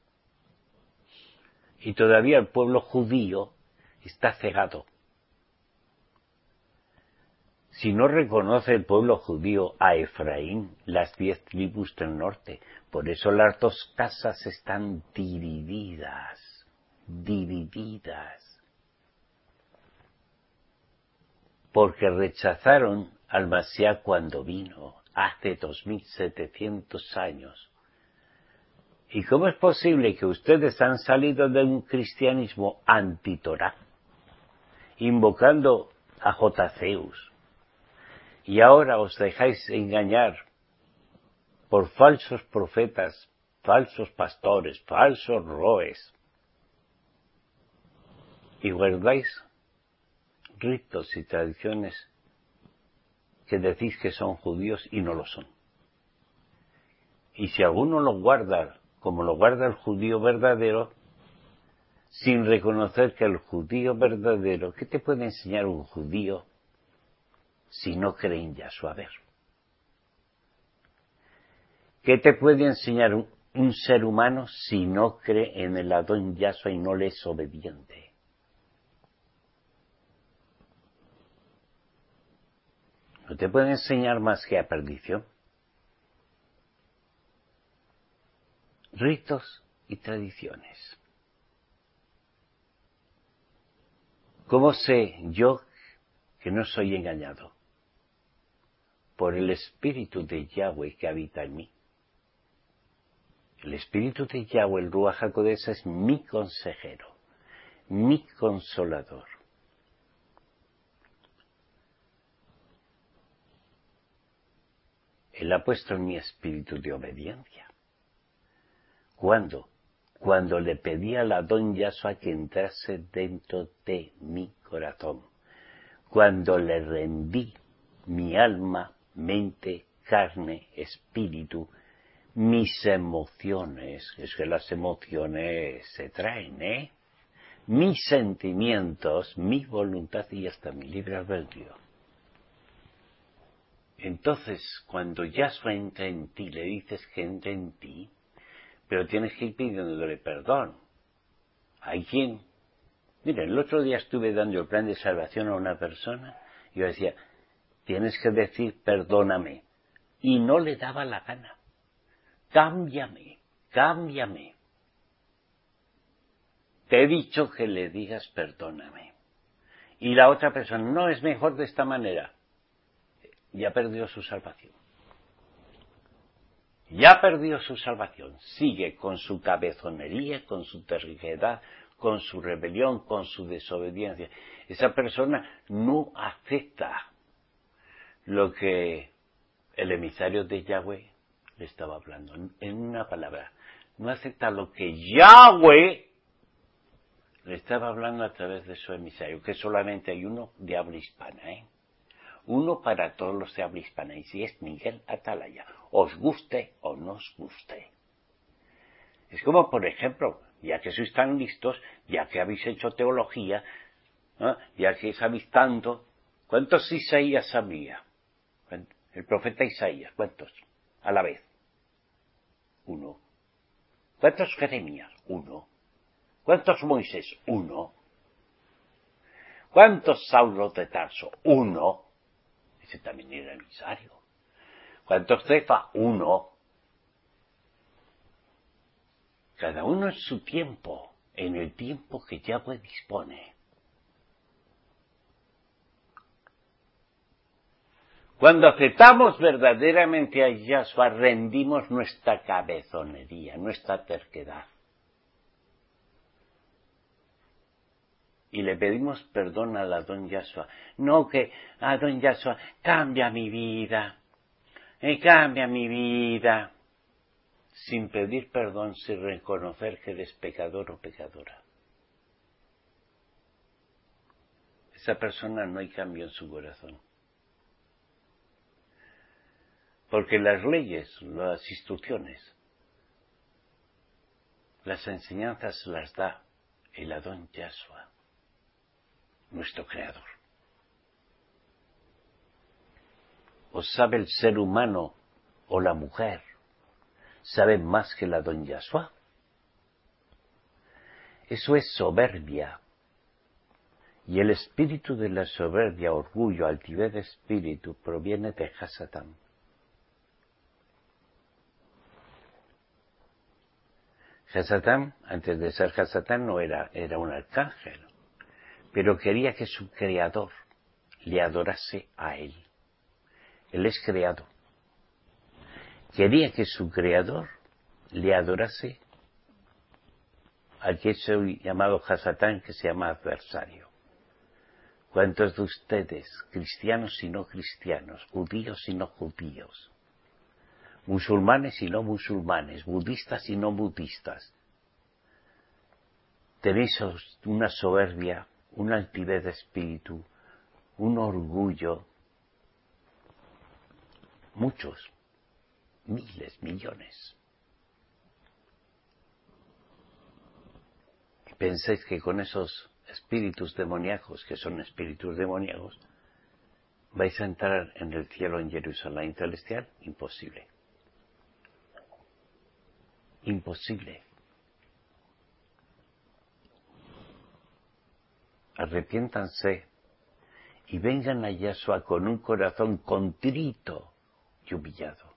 Y todavía el pueblo judío está cegado. Si no reconoce el pueblo judío a Efraín, las 10 tribus del norte, por eso las dos casas están divididas. Porque rechazaron al Mashiach cuando vino, hace 2700 años. ¿Y cómo es posible que ustedes han salido de un cristianismo anti-Torá, invocando a J.Zeus, y ahora os dejáis engañar por falsos profetas, falsos pastores, falsos roes, y guardáis ritos y tradiciones que decís que son judíos y no lo son? Y si alguno los guarda como lo guarda el judío verdadero, sin reconocer que el judío verdadero, ¿qué te puede enseñar un judío si no cree en Yahshua? A ver, ¿qué te puede enseñar un ser humano si no cree en el Adón Yahshua y no le es obediente? No te puede enseñar más que a perdición. Ritos y tradiciones. ¿Cómo sé yo que no soy engañado? Por el Espíritu de Yahweh que habita en mí. El Espíritu de Yahweh, el Ruach HaKodesh, es mi consejero, mi consolador. Él ha puesto en mi espíritu de obediencia. ¿Cuándo? Cuando le pedí al Adón Yahshua que entrase dentro de mi corazón. Cuando le rendí mi alma, mente, carne, espíritu, mis emociones. Es que las emociones se traen, mis sentimientos, mi voluntad y hasta mi libre albedrío. Entonces, cuando Yahshua entra en ti, le dices que entra en ti, pero tienes que ir pidiéndole perdón. Hay quien... Mira, el otro día estuve dando el plan de salvación a una persona y yo decía, tienes que decir perdóname. Y no le daba la gana. Cámbiame. Te he dicho que le digas perdóname. Y la otra persona, no, es mejor de esta manera. Ya perdió su salvación. Sigue con su cabezonería, con su terquedad, con su rebelión, con su desobediencia. Esa persona no acepta lo que el emisario de Yahweh le estaba hablando. En una palabra, no acepta lo que Yahweh le estaba hablando a través de su emisario, que solamente hay uno de habla hispana, Uno para todos los de habla hispana, y si es Miguel Atalaya, os guste o no os guste. Es como, por ejemplo, ya que sois tan listos, ya que habéis hecho teología, ya que sabéis tanto, ¿cuántos Isaías había? El profeta Isaías, ¿cuántos? A la vez. 1. ¿Cuántos Jeremías? 1. ¿Cuántos Moisés? 1. ¿Cuántos Saulo de Tarso? 1. Ese también era emisario. ¿Cuántos Cefa? 1. Cada uno en su tiempo, en el tiempo que Yahweh dispone. Cuando aceptamos verdaderamente a Yahshua, rendimos nuestra cabezonería, nuestra terquedad. Y le pedimos perdón a la don Yahshua. No que, don Yahshua, cambia mi vida. Cambia mi vida. Sin pedir perdón, sin reconocer que eres pecador o pecadora. Esa persona no hay cambio en su corazón. Porque las leyes, las instrucciones, las enseñanzas las da el Adón Yahshua, nuestro Creador. ¿O sabe el ser humano o la mujer? ¿Sabe más que el Adón Yahshua? Eso es soberbia. Y el espíritu de la soberbia, orgullo, altivez de espíritu, proviene de Hasatán. Hasatán, antes de ser Hasatán, no era un arcángel, pero quería que su creador le adorase a él. Él es creado. Quería que su creador le adorase al que es llamado Hasatán, que se llama adversario. ¿Cuántos de ustedes, cristianos y no cristianos, judíos y no judíos, musulmanes y no musulmanes, budistas y no budistas, tenéis una soberbia, una altivez de espíritu, un orgullo? Muchos, miles, millones. Y pensáis que con esos espíritus demoníacos, que son espíritus demoníacos, vais a entrar en el cielo, en Jerusalén celestial. Imposible. Imposible. Arrepiéntanse y vengan a Yahshua con un corazón contrito y humillado.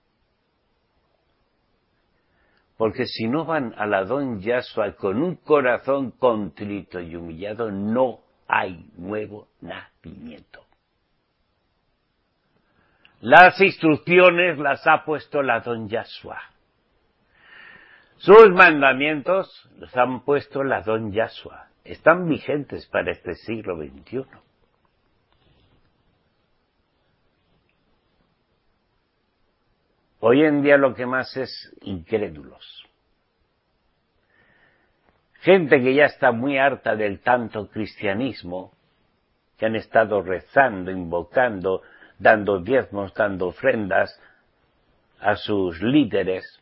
Porque si no van al Adón Yahshua con un corazón contrito y humillado, no hay nuevo nacimiento. Las instrucciones las ha puesto el Adón Yahshua. Sus mandamientos los han puesto el Adón Yahshua. Están vigentes para este siglo XXI. Hoy en día lo que más es incrédulos. Gente que ya está muy harta del tanto cristianismo, que han estado rezando, invocando, dando diezmos, dando ofrendas a sus líderes,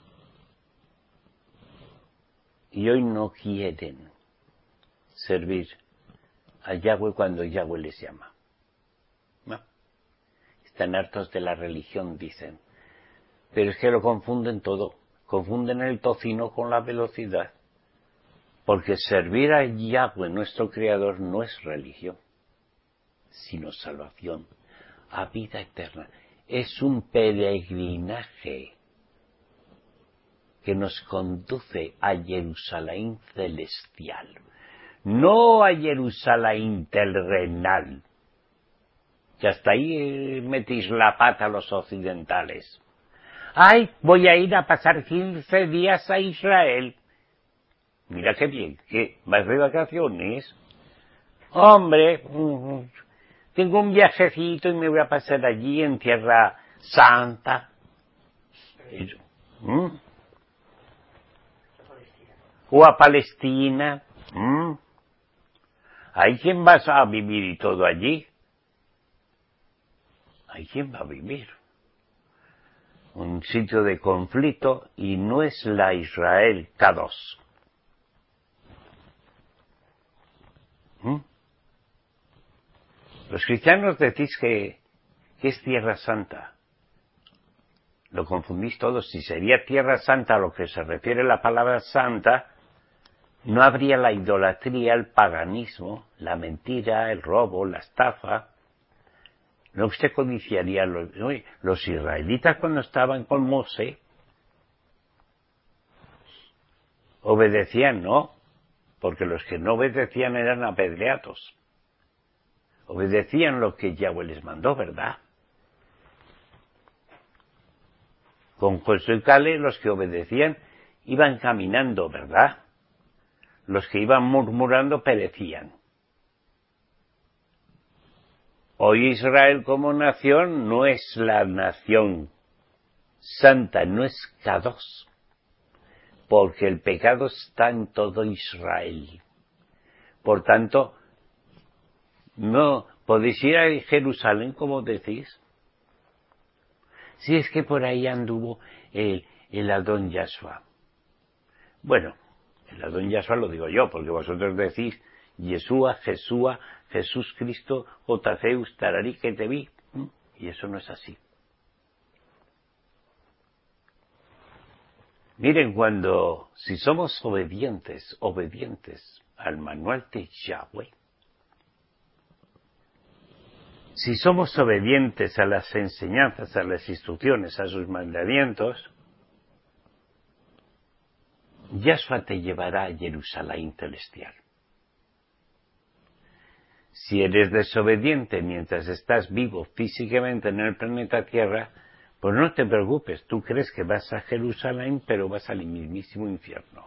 y hoy no quieren servir a Yahweh cuando Yahweh les llama. ¿No? Están hartos de la religión, dicen. Pero es que lo confunden todo. Confunden el tocino con la velocidad. Porque servir a Yahweh, nuestro Creador, no es religión, sino salvación, a vida eterna. Es un peregrinaje que nos conduce a Jerusalén celestial, no a Jerusalén terrenal, que hasta ahí metéis la pata los occidentales. ¡Ay, voy a ir a pasar 15 días a Israel! Mira qué bien, ¿qué? ¿Vas de vacaciones? Hombre, tengo un viajecito y me voy a pasar allí en Tierra Santa. O a Palestina. ¿Hay quien va a vivir y todo allí? ¿Hay quien va a vivir? Un sitio de conflicto, y no es la Israel K2. Los cristianos decís que es Tierra Santa. Lo confundís todos. Si sería Tierra Santa a lo que se refiere la palabra santa, no habría la idolatría, el paganismo, la mentira, el robo, la estafa. No usted codiciaría los israelitas cuando estaban con Mosé. Obedecían, ¿no? Porque los que no obedecían eran apedreados. Obedecían lo que Yahweh les mandó, ¿verdad? Con Josué y Caleb los que obedecían iban caminando, ¿verdad? Los que iban murmurando perecían. Hoy Israel como nación no es la nación santa, no es Kadosh, porque el pecado está en todo Israel. Por tanto, no podéis ir a Jerusalén, como decís. Si es que por ahí anduvo el Adón Yahshua. Bueno, el Adón Yahshua lo digo yo, porque vosotros decís Yeshua, Jesúa, Jesús Cristo, Otaceus, Tararí, que te vi. Y eso no es así. Miren, si somos obedientes al manual de Yahweh, si somos obedientes a las enseñanzas, a las instrucciones, a sus mandamientos, Yahshua te llevará a Jerusalén celestial. Si eres desobediente mientras estás vivo físicamente en el planeta Tierra, pues no te preocupes, tú crees que vas a Jerusalén, pero vas al mismísimo infierno.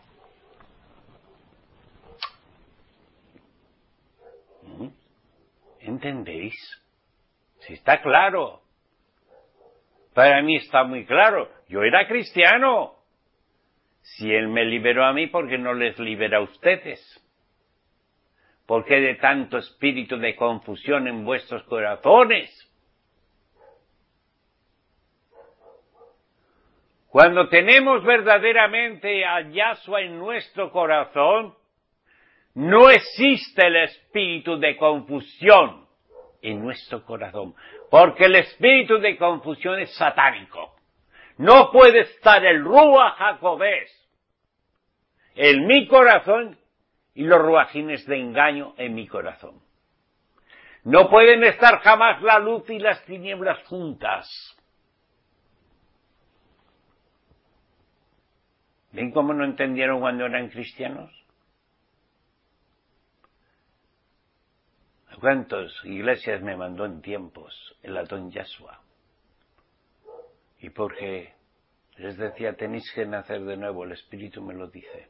¿Entendéis? Si está claro. Para mí está muy claro. Yo era cristiano. Si Él me liberó a mí, ¿por qué no les libera a ustedes? ¿Por qué de tanto espíritu de confusión en vuestros corazones? Cuando tenemos verdaderamente a Yahshua en nuestro corazón, no existe el espíritu de confusión en nuestro corazón, porque el espíritu de confusión es satánico. No puede estar el Ruach HaKodesh en mi corazón y los ruajines de engaño en mi corazón. No pueden estar jamás la luz y las tinieblas juntas. ¿Ven cómo no entendieron cuando eran cristianos? ¿A cuántas iglesias me mandó en tiempos el Adón Yahshua? Y porque les decía, tenéis que nacer de nuevo, el Espíritu me lo dice.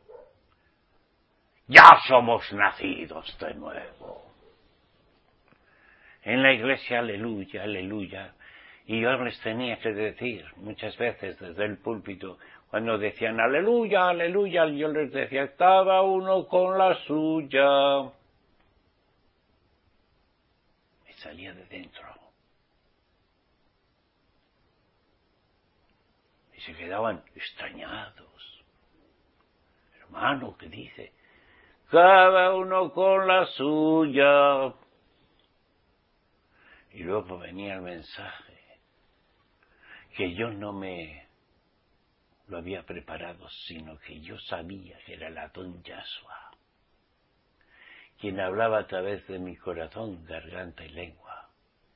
Ya somos nacidos de nuevo. En la iglesia, aleluya, aleluya. Y yo les tenía que decir muchas veces desde el púlpito, cuando decían aleluya, aleluya, yo les decía, cada uno con la suya. Me salía de dentro. Y se quedaban extrañados. Hermano, ¿qué dice? Cada uno con la suya. Y luego venía el mensaje, que yo no me lo había preparado, sino que yo sabía que era el Adón Yahshua, quien hablaba a través de mi corazón, garganta y lengua.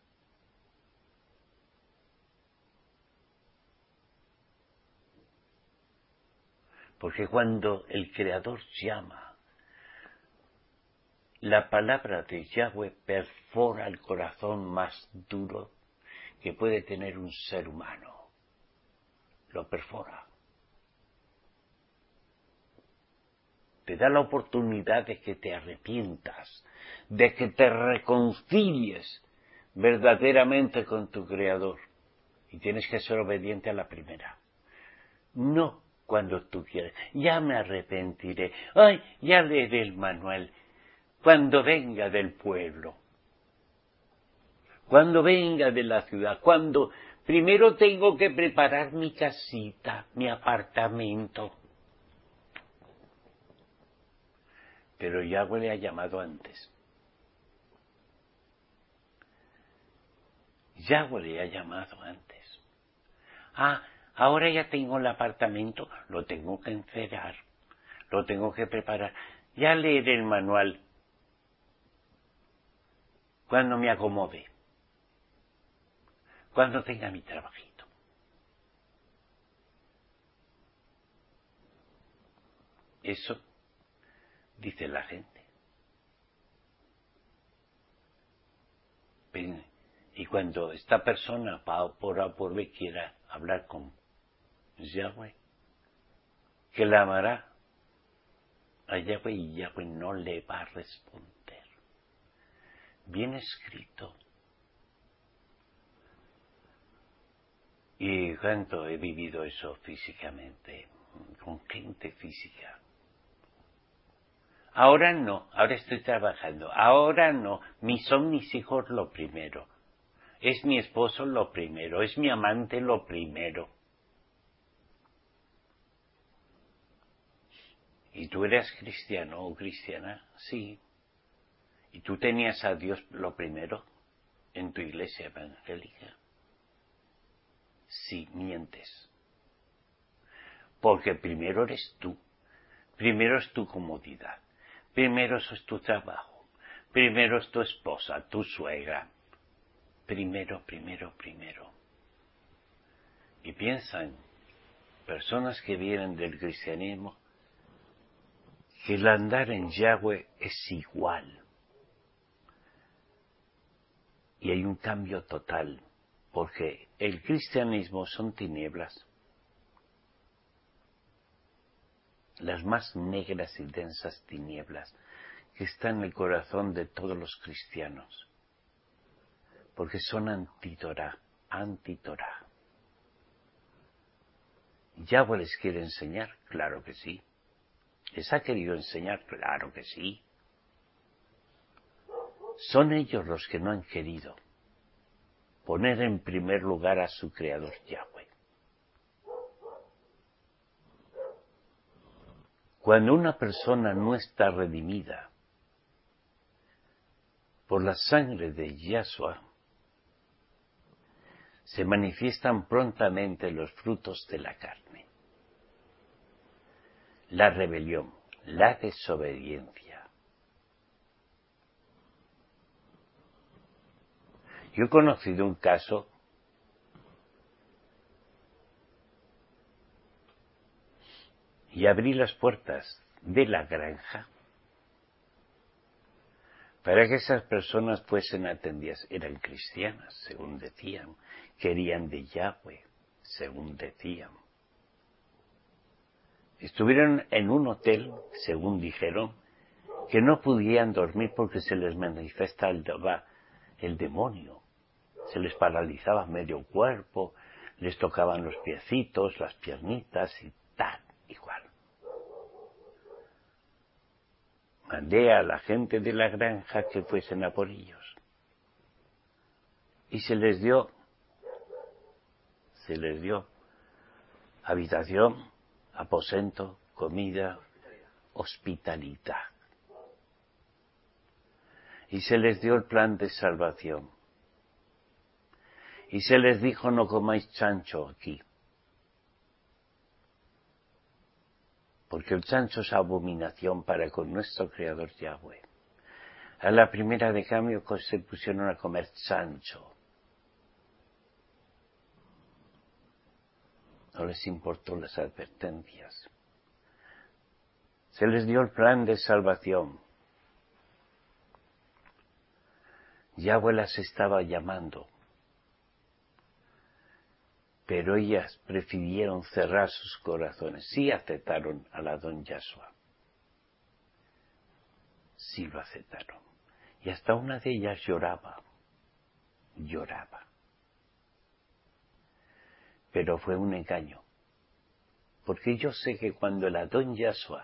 Porque cuando el Creador llama, la palabra de Yahweh perfora el corazón más duro que puede tener un ser humano. Lo perfora. Te da la oportunidad de que te arrepientas, de que te reconcilies verdaderamente con tu Creador. Y tienes que ser obediente a la primera. No cuando tú quieras. Ya me arrepentiré. Ay, ya leeré el manual. Cuando venga del pueblo, cuando venga de la ciudad, cuando primero tengo que preparar mi casita, mi apartamento. Pero Yahweh le ha llamado antes. Yahweh le ha llamado antes. Ah, ahora ya tengo el apartamento, lo tengo que encerrar, lo tengo que preparar. Ya leeré el manual cuando me acomode, cuando tenga mi trabajito. Eso dice la gente. Y cuando esta persona por A por B quiera hablar con Yahweh, que la amará a Yahweh y Yahweh no le va a responder. Bien escrito. Y cuánto he vivido eso físicamente, con gente física. Ahora no, ahora estoy trabajando, ahora no, son mis hijos lo primero, es mi esposo lo primero, es mi amante lo primero. ¿Y tú eras cristiano o cristiana? Sí. ¿Y tú tenías a Dios lo primero en tu iglesia evangélica? Sí, mientes. Porque primero eres tú, primero es tu comodidad, primero es tu trabajo, primero es tu esposa, tu suegra. Primero. Y piensan, personas que vienen del cristianismo, que el andar en Yahweh es igual. Y hay un cambio total, porque el cristianismo son tinieblas, las más negras y densas tinieblas que están en el corazón de todos los cristianos, porque son anti-Torah. ¿Yahweh les quiere enseñar? Claro que sí. ¿Les ha querido enseñar? Claro que sí. Son ellos los que no han querido poner en primer lugar a su Creador Yahweh. Cuando una persona no está redimida por la sangre de Yahshua, se manifiestan prontamente los frutos de la carne. La rebelión, la desobediencia. Yo he conocido un caso y abrí las puertas de la granja para que esas personas fuesen atendidas. Eran cristianas, según decían, querían de Yahweh, según decían. Estuvieron en un hotel, según dijeron, que no podían dormir porque se les manifestaba el demonio. Se les paralizaba medio cuerpo, les tocaban los piecitos, las piernitas y tal, igual. Mandé a la gente de la granja que fuesen a por ellos. Y se les dio habitación, aposento, comida, hospitalidad. Y se les dio el plan de salvación. Y se les dijo, no comáis chancho aquí. Porque el chancho es abominación para con nuestro Creador Yahweh. A la primera de cambio se pusieron a comer chancho. No les importó las advertencias. Se les dio el plan de salvación. Yahweh las estaba llamando. Pero ellas prefirieron cerrar sus corazones. Sí aceptaron a la don Yahshua. Sí lo aceptaron. Y hasta una de ellas lloraba. Pero fue un engaño. Porque yo sé que cuando la don Yahshua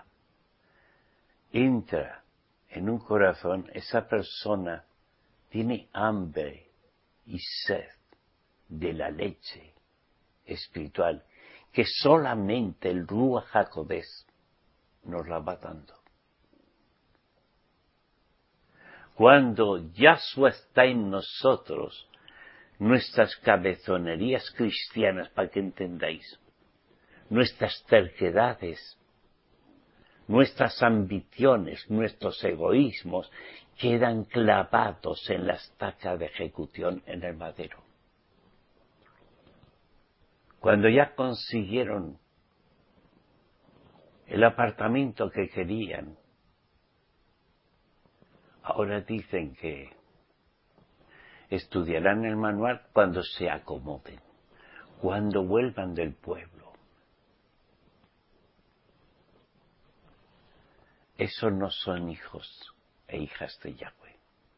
entra en un corazón, esa persona tiene hambre y sed de la leche espiritual que solamente el Ruach HaKodesh nos la va dando. Cuando Yahshua está en nosotros, nuestras cabezonerías cristianas, para que entendáis, nuestras terquedades, nuestras ambiciones, nuestros egoísmos, quedan clavados en la estaca de ejecución en el madero. Cuando ya consiguieron el apartamento que querían, ahora dicen que estudiarán el manual cuando se acomoden, cuando vuelvan del pueblo, esos no son hijos e hijas de Yahweh.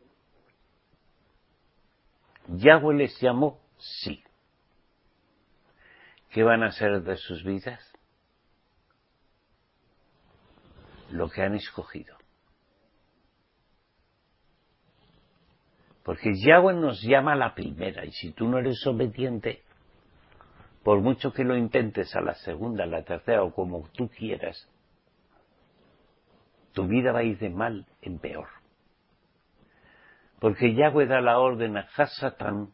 ¿Yahweh les llamó? Sí. ¿Qué van a hacer de sus vidas? Lo que han escogido. Porque Yahweh nos llama a la primera, y si tú no eres obediente, por mucho que lo intentes a la segunda, a la tercera o como tú quieras, tu vida va a ir de mal en peor. Porque Yahweh da la orden a Hasatán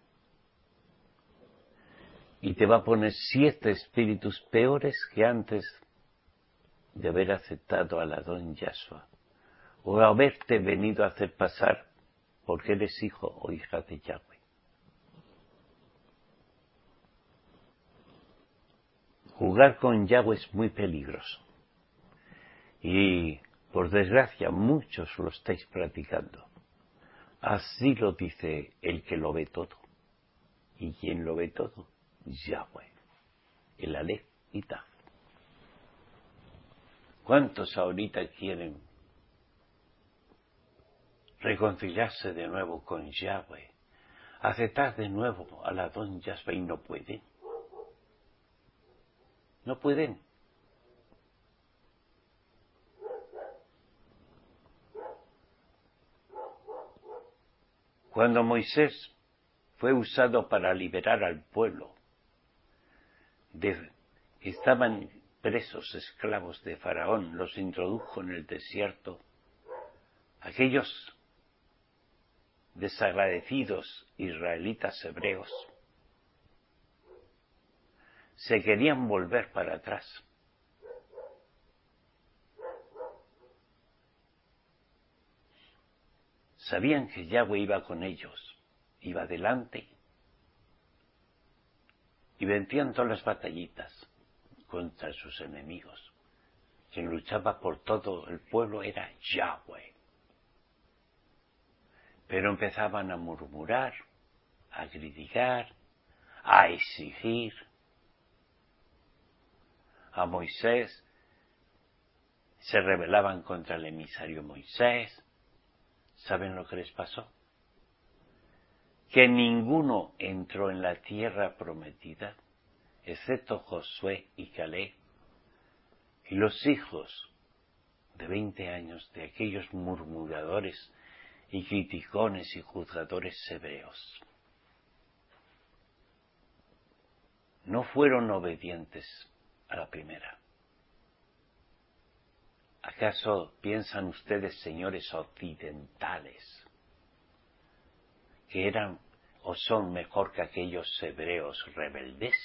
y te va a poner 7 espíritus peores que antes de haber aceptado al Adón Yahshua o haberte venido a hacer pasar porque eres hijo o hija de Yahweh. Jugar con Yahweh es muy peligroso. Y, por desgracia, muchos lo estáis practicando. Así lo dice el que lo ve todo. ¿Y quién lo ve todo? Yahweh. El Aleph y Taf. ¿Cuántos ahorita quieren reconciliarse de nuevo con Yahweh? Aceptar de nuevo al Adón Yahshua y no pueden. No pueden. Cuando Moisés fue usado para liberar al pueblo, estaban presos, esclavos de Faraón, los introdujo en el desierto. Aquellos desagradecidos israelitas hebreos se querían volver para atrás. Sabían que Yahweh iba con ellos, iba adelante, y vencían todas las batallitas contra sus enemigos. Quien luchaba por todo el pueblo era Yahweh. Pero empezaban a murmurar, a criticar, a exigir a Moisés, se rebelaban contra el emisario Moisés. ¿Saben lo que les pasó? Que ninguno entró en la tierra prometida, excepto Josué y Caleb, y los hijos de 20 años de aquellos murmuradores y criticones y juzgadores hebreos. No fueron obedientes a la primera. ¿Acaso piensan ustedes, señores occidentales, que eran o son mejor que aquellos hebreos rebeldes?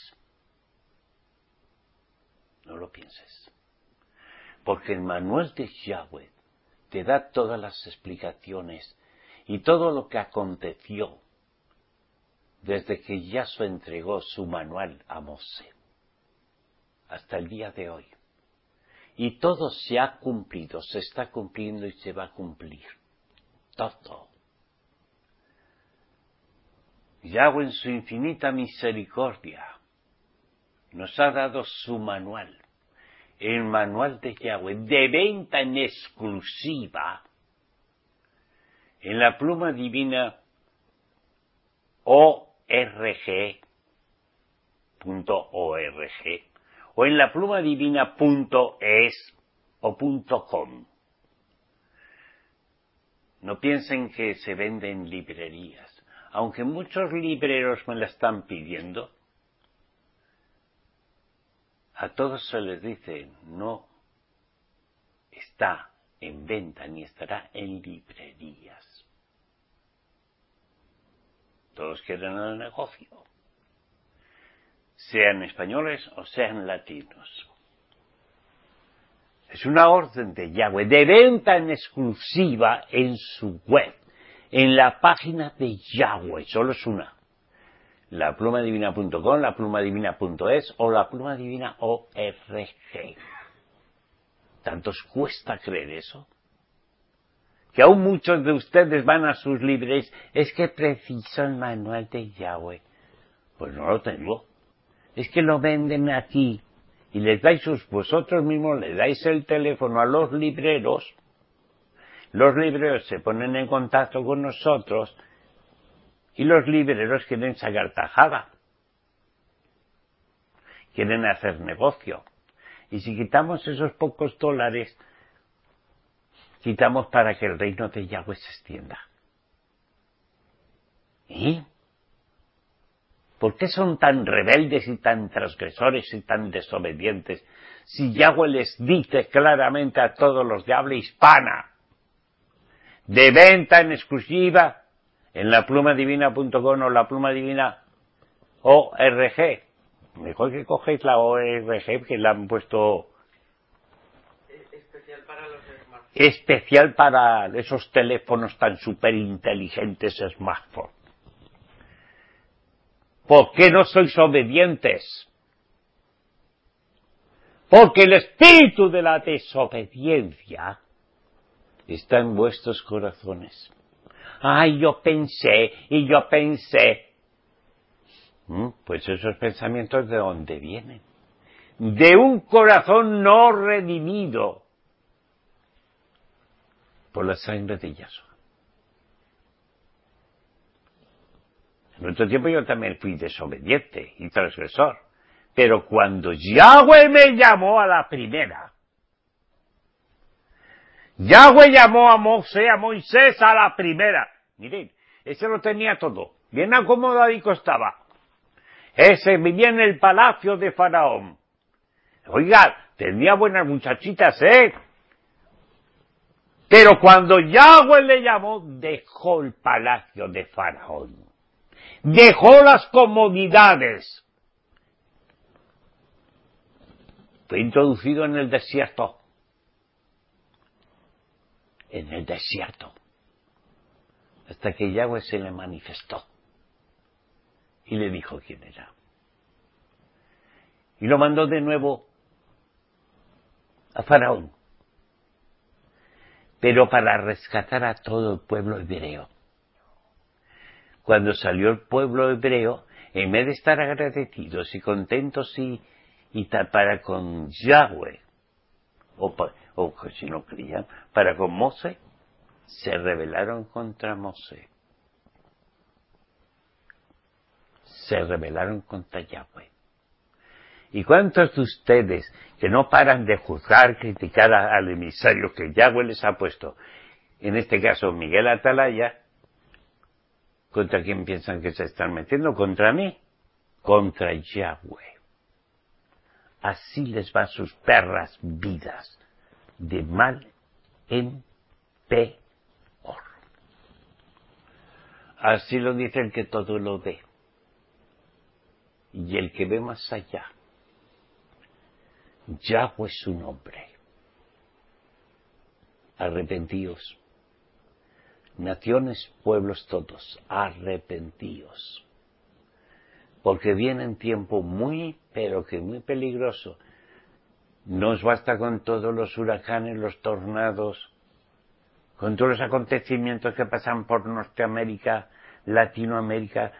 No lo pienses. Porque el manual de Yahweh te da todas las explicaciones y todo lo que aconteció desde que Yahshua entregó su manual a Mosé hasta el día de hoy. Y todo se ha cumplido, se está cumpliendo y se va a cumplir. Todo. Yahweh en su infinita misericordia nos ha dado su manual. El manual de Yahweh, de venta en exclusiva, en la pluma divina org.org o en la pluma divina.es o .com. No piensen que se vende en librerías, aunque muchos libreros me la están pidiendo. A todos se les dice, no está en venta ni estará en librerías. Todos quieren el negocio, sean españoles o sean latinos. Es una orden de Yahweh, de venta en exclusiva en su web, en la página de Yahweh, solo es una. La plumadivina.com, la plumadivina.es o la plumadivina.org. ¿Tanto os cuesta creer eso? Que aún muchos de ustedes van a sus librerías, es que preciso el manual de Yahweh. Pues no lo tengo. Es que lo venden aquí y les dais vosotros mismos le dais el teléfono a los libreros Los libreros se ponen en contacto con nosotros y los libreros quieren sacar tajada. Quieren hacer negocio. Y si quitamos esos pocos dólares, quitamos para que el reino de Yahweh se extienda. ¿Y? ¿Por qué son tan rebeldes y tan transgresores y tan desobedientes si Yahweh les dice claramente a todos los de habla hispana, de venta en exclusiva en laplumadivina.com o laplumadivina.org? Mejor que cogéis la ORG que la han puesto especial para esos teléfonos tan súper inteligentes smartphones. ¿Por qué no sois obedientes? Porque el espíritu de la desobediencia está en vuestros corazones. Ay, yo pensé. Pues esos pensamientos, ¿de dónde vienen? De un corazón no redimido por la sangre de Yahshua. En otro tiempo yo también fui desobediente y transgresor. Pero cuando Yahweh me llamó a la primera, Yahweh llamó a Moisés a la primera. Miren, ese lo tenía todo. Bien acomodadico estaba. Ese vivía en el palacio de Faraón. Oiga, tenía buenas muchachitas, ¿eh? Pero cuando Yahweh le llamó, dejó el palacio de Faraón. Dejó las comodidades. Fue introducido en el desierto. En el desierto. Hasta que Yahweh se le manifestó. Y le dijo quién era. Y lo mandó de nuevo a Faraón. Pero para rescatar a todo el pueblo hebreo. Cuando salió el pueblo hebreo, en vez de estar agradecidos y contentos y para con Yahweh, o si no creían, para con Moshe, se rebelaron contra Moshe. Se rebelaron contra Yahweh. ¿Y cuántos de ustedes que no paran de juzgar, criticar al emisario que Yahweh les ha puesto, en este caso Miguel Atalaya, contra quién piensan que se están metiendo? ¿Contra mí? Contra Yahweh. Así les van sus perras vidas, de mal en peor. Así lo dice el que todo lo ve. Y el que ve más allá. Yahweh es su nombre. Arrepentíos. Naciones, pueblos todos, arrepentíos. Porque viene un tiempo muy, pero que muy peligroso. No os basta con todos los huracanes, los tornados, con todos los acontecimientos que pasan por Norteamérica, Latinoamérica.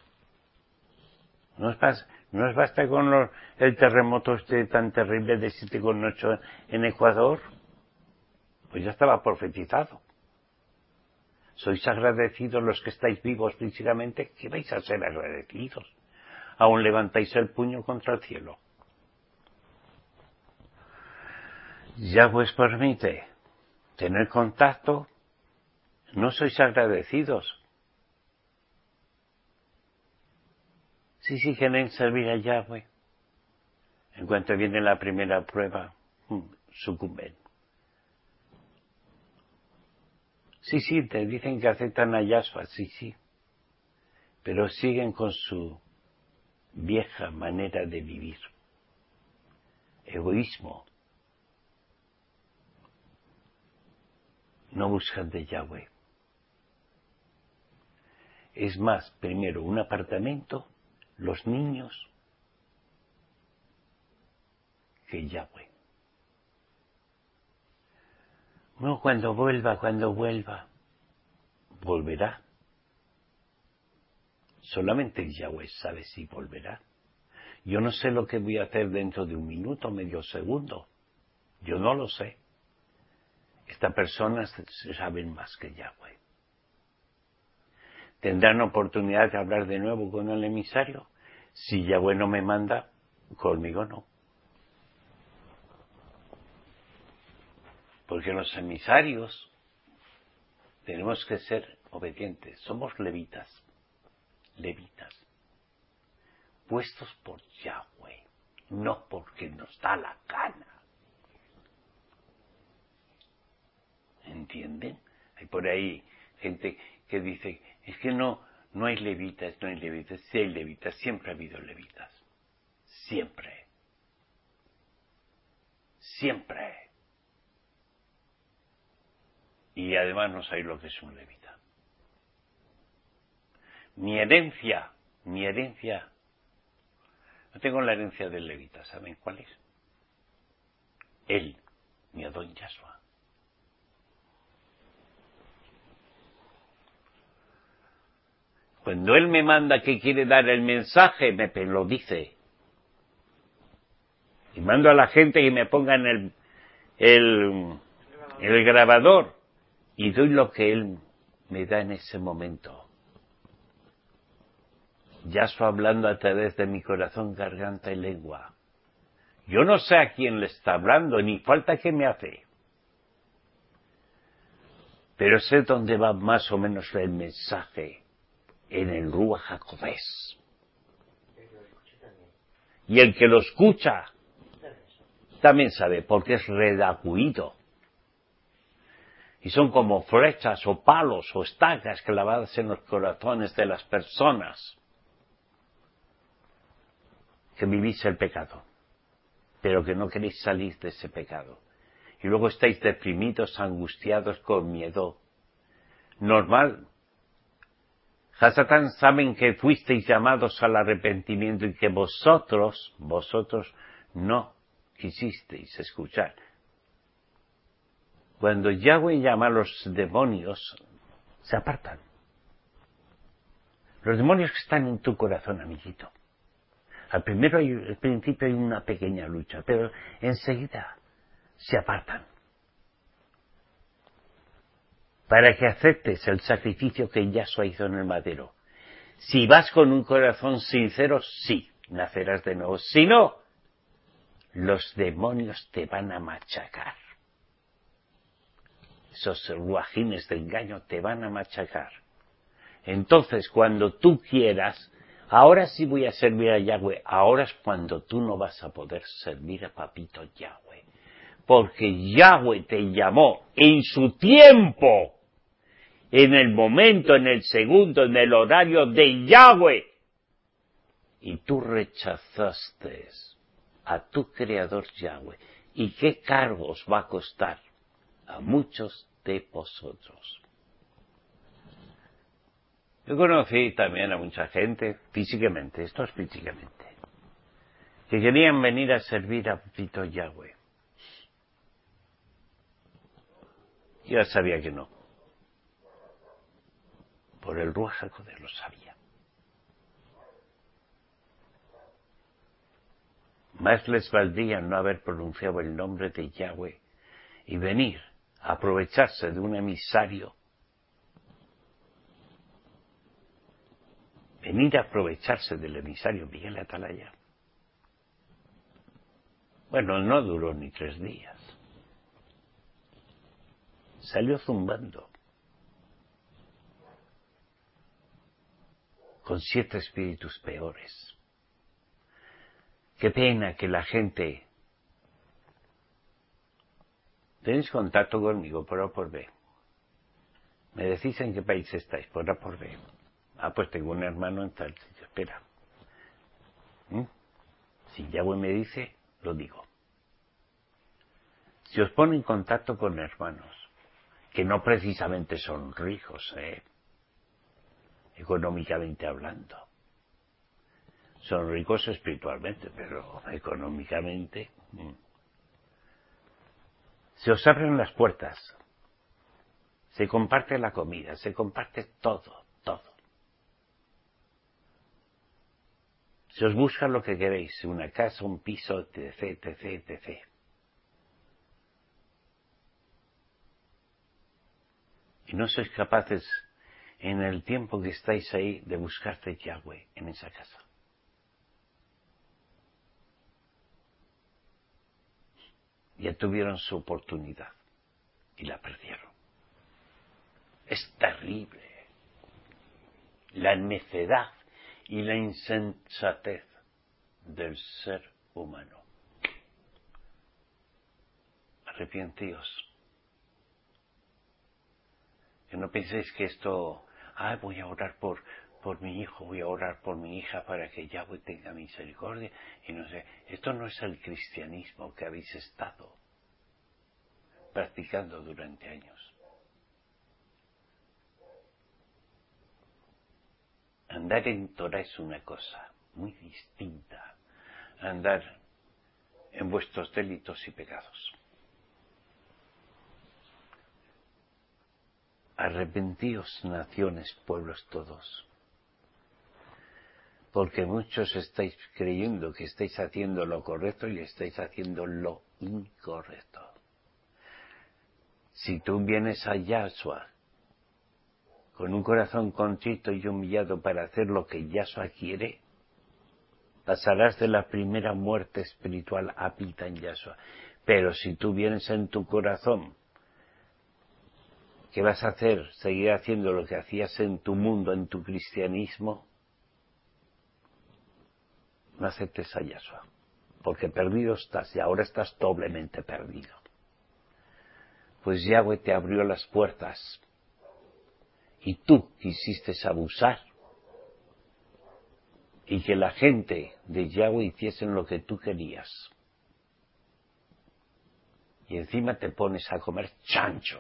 No os basta con el terremoto tan terrible de 7,8 en Ecuador. Pues ya estaba profetizado. ¿Sois agradecidos los que estáis vivos físicamente? ¿Qué vais a ser agradecidos? Aún levantáis el puño contra el cielo. Yahweh os permite tener contacto. No sois agradecidos. Sí, quieren servir a Yahweh. En cuanto viene la primera prueba, sucumben. Sí, te dicen que aceptan a Yahshua, sí. Pero siguen con su vieja manera de vivir. Egoísmo. No buscan de Yahweh. Es más, primero un apartamento, los niños, que Yahweh. No, cuando vuelva, volverá. Solamente Yahweh sabe si volverá. Yo no sé lo que voy a hacer dentro de un minuto, medio segundo. Yo no lo sé. Estas personas saben más que Yahweh. ¿Tendrán oportunidad de hablar de nuevo con el emisario? Si Yahweh no me manda, conmigo no. Porque los emisarios tenemos que ser obedientes. Somos levitas. Puestos por Yahweh, no porque nos da la gana. ¿Entienden? Hay por ahí gente que dice, es que no hay levitas. Sí hay levitas, siempre ha habido levitas. Siempre. Y además no sabéis lo que es un levita. Mi herencia, no tengo la herencia del levita, ¿saben cuál es? Él, mi Adón Yahshua. Cuando Él me manda que quiere dar el mensaje, me lo dice. Y mando a la gente que me ponga en el grabador y doy lo que Él me da en ese momento. Yahshua hablando a través de mi corazón, garganta y lengua. Yo no sé a quién le está hablando, ni falta que me hace. Pero sé dónde va más o menos el mensaje, en el Ruach HaKodesh. Y el que lo escucha también sabe, porque es redacuido. Y son como flechas o palos o estacas clavadas en los corazones de las personas que vivís el pecado, pero que no queréis salir de ese pecado. Y luego estáis deprimidos, angustiados, con miedo. Normal. Hasatán saben que fuisteis llamados al arrepentimiento y que vosotros no quisisteis escuchar. Cuando Yahweh llama a los demonios, se apartan. Los demonios que están en tu corazón, amiguito. Al principio hay una pequeña lucha, pero enseguida se apartan. Para que aceptes el sacrificio que Yahshua hizo en el madero. Si vas con un corazón sincero, sí, nacerás de nuevo. Si no, los demonios te van a machacar. Esos ruajines de engaño te van a machacar. Entonces, cuando tú quieras, ahora sí voy a servir a Yahweh, ahora es cuando tú no vas a poder servir a Papito Yahweh. Porque Yahweh te llamó en su tiempo, en el momento, en el segundo, en el horario de Yahweh. Y tú rechazaste a tu Creador Yahweh. ¿Y qué cargo os va a costar a muchos de vosotros? Yo conocí también a mucha gente, físicamente, esto es físicamente, que querían venir a servir a Papito Yahweh. Yo ya sabía que no. Por el Ruach HaKodesh lo sabía. Más les valdría no haber pronunciado el nombre de Yahweh y venir a aprovecharse de un emisario. Venir a aprovecharse del emisario Miguel Atalaya. Bueno, no duró ni 3 días. Salió zumbando. Con 7 espíritus peores. Qué pena que la gente... ¿Tenéis contacto conmigo por A por B? ¿Me decís en qué país estáis por A por B? Ah, pues tengo un hermano en tal sitio. Espera. Si Yahweh me dice, lo digo. Si os pone en contacto con hermanos, que no precisamente son ricos, económicamente hablando. Son ricos espiritualmente, pero económicamente... Se os abren las puertas, se comparte la comida, se comparte todo. Se os busca lo que queréis, una casa, un piso, etc. Y no sois capaces, en el tiempo que estáis ahí, de buscarte Yahweh en esa casa. Ya tuvieron su oportunidad y la perdieron. Es terrible la necedad y la insensatez del ser humano. Arrepentíos. Que no penséis que esto, voy a orar por mi hijo, voy a orar por mi hija para que Yahweh tenga misericordia, y no sé. Esto no es el cristianismo que habéis estado practicando durante años. Andar en Torah es una cosa muy distinta a andar en vuestros delitos y pecados. Arrepentíos, naciones, pueblos todos, porque muchos estáis creyendo que estáis haciendo lo correcto y estáis haciendo lo incorrecto. Si tú vienes a Yahshua con un corazón contrito y humillado para hacer lo que Yahshua quiere, pasarás de la primera muerte espiritual a vida en Yahshua. Pero si tú vienes en tu corazón, ¿qué vas a hacer? ¿Seguir haciendo lo que hacías en tu mundo, en tu cristianismo? No aceptes a Yahshua, porque perdido estás y ahora estás doblemente perdido. Pues Yahweh te abrió las puertas y tú quisiste abusar y que la gente de Yahweh hiciesen lo que tú querías. Y encima te pones a comer chancho,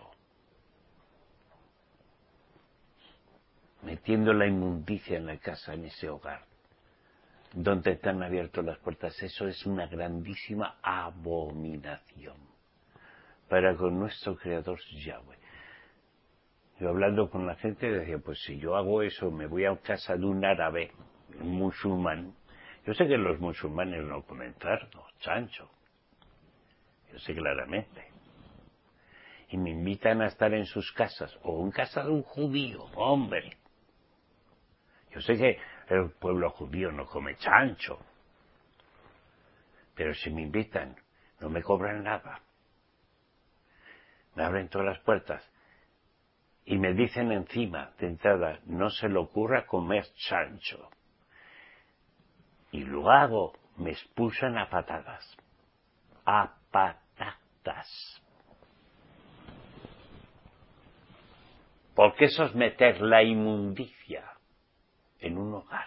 metiendo la inmundicia en la casa, en ese hogar, donde te han abierto las puertas. Eso es una grandísima abominación para con nuestro Creador Yahweh. Yo hablando con la gente decía, pues si yo hago eso, me voy a casa de un árabe, un musulmán. Yo sé que los musulmanes no comen cerdo, chancho. Yo sé claramente. Y me invitan a estar en sus casas, o en casa de un judío, hombre. Yo sé que el pueblo judío no come chancho. Pero si me invitan, no me cobran nada. Me abren todas las puertas. Y me dicen encima, de entrada, no se le ocurra comer chancho. Y luego me expulsan a patadas. A patadas. Porque eso es meter la inmundicia en un hogar.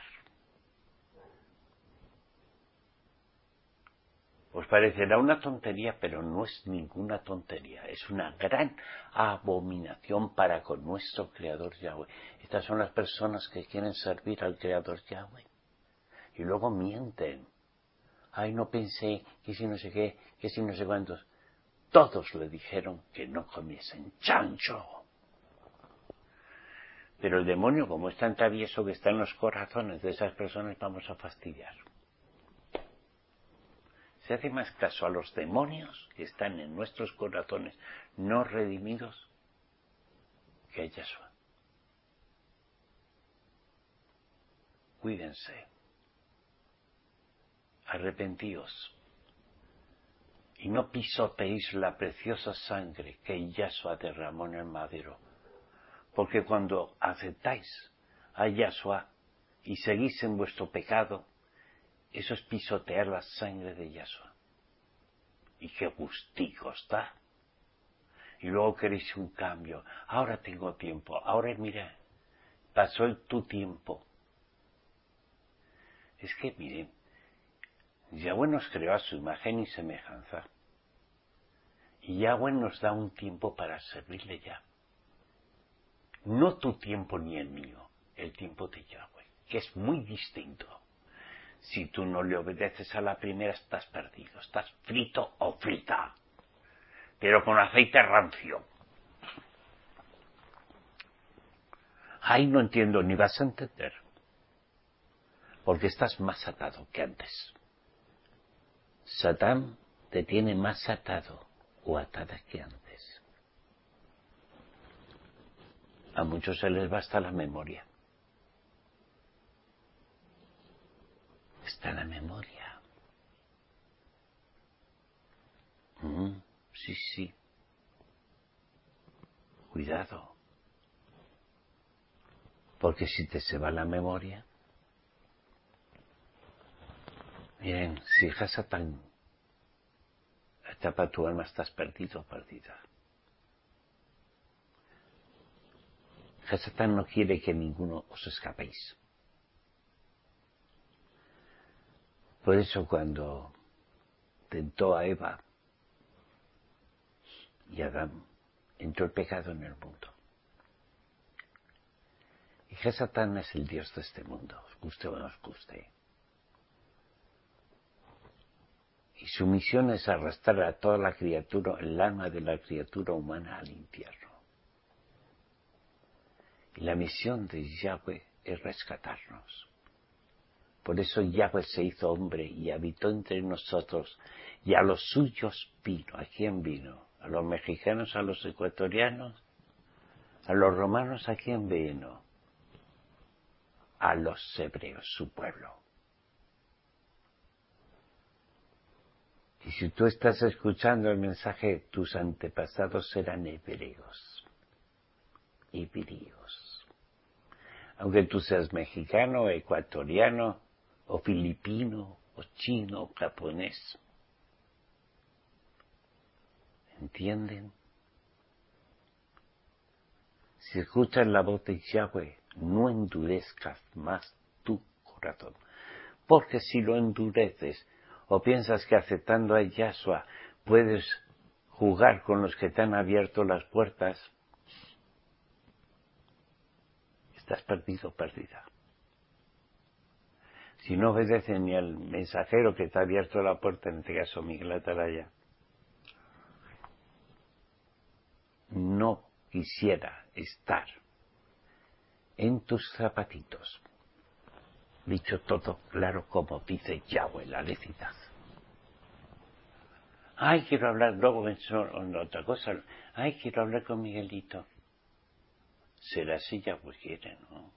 Os parecerá una tontería, pero no es ninguna tontería. Es una gran abominación para con nuestro Creador Yahweh. Estas son las personas que quieren servir al Creador Yahweh. Y luego mienten. Ay, no pensé que si no sé qué, que si no sé cuántos. Todos le dijeron que no comiesen chancho. Pero el demonio, como es tan travieso que está en los corazones de esas personas, vamos a fastidiar. Se hace más caso a los demonios que están en nuestros corazones no redimidos que a Yahshua. Cuídense. Arrepentíos. Y no pisoteéis la preciosa sangre que Yahshua derramó en el madero. Porque cuando aceptáis a Yahshua y seguís en vuestro pecado, eso es pisotear la sangre de Yahshua. Y qué gustico está. Y luego queréis un cambio. Ahora tengo tiempo. Ahora mira, pasó tu tiempo. Es que miren, Yahweh nos creó a su imagen y semejanza. Y Yahweh nos da un tiempo para servirle ya. No tu tiempo ni el mío, el tiempo de Yahweh, que es muy distinto. Si tú no le obedeces a la primera, estás perdido, estás frito o frita, pero con aceite rancio. Ahí no entiendo, ni vas a entender, porque estás más atado que antes. Satán te tiene más atado o atada que antes. A muchos se les basta la memoria. Está la memoria. Sí, sí. Cuidado. Porque si te se va la memoria... Miren, si Hasatán tapa tu alma, estás perdido o perdida. Hasatán no quiere que ninguno os escapéis. Por eso cuando tentó a Eva y a Adán, entró el pecado en el mundo. Y Hasatán es el Dios de este mundo, os guste o no os guste. Y su misión es arrastrar a toda la criatura, el alma de la criatura humana al infierno. Y la misión de Yahweh es rescatarnos. Por eso Yahweh se hizo hombre y habitó entre nosotros, y a los suyos vino. ¿A quién vino? ¿A los mexicanos, a los ecuatorianos? ¿A los romanos a quién vino? A los hebreos, su pueblo. Y si tú estás escuchando el mensaje, tus antepasados eran hebreos. Hebreos. Aunque tú seas mexicano, ecuatoriano, o filipino, o chino, o japonés. ¿Entienden? Si escuchas la voz de Yahweh, no endurezcas más tu corazón. Porque si lo endureces, o piensas que aceptando a Yahshua puedes jugar con los que te han abierto las puertas, estás perdido, perdida. Si no obedeces ni al mensajero que te ha abierto la puerta, en este caso Miguel Atalaya, no quisiera estar en tus zapatitos. Dicho todo claro como dice Yahweh, la lecita. Ay, quiero hablar, luego otra cosa. Ay, quiero hablar con Miguelito. Será si Yahweh quiere, ¿no?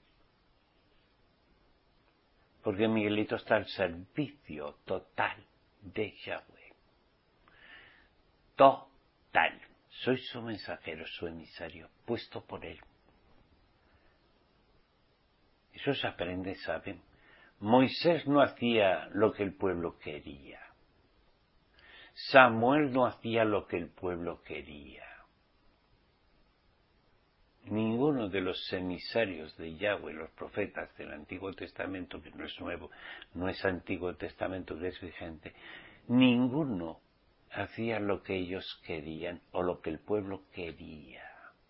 Porque Miguelito está al servicio total de Yahweh. Total. Soy su mensajero, su emisario, puesto por él. Eso se aprende, ¿saben? Moisés no hacía lo que el pueblo quería. Samuel no hacía lo que el pueblo quería. Ninguno de los emisarios de Yahweh, los profetas del Antiguo Testamento, que no es nuevo, no es Antiguo Testamento, que es vigente, ninguno hacía lo que ellos querían o lo que el pueblo quería.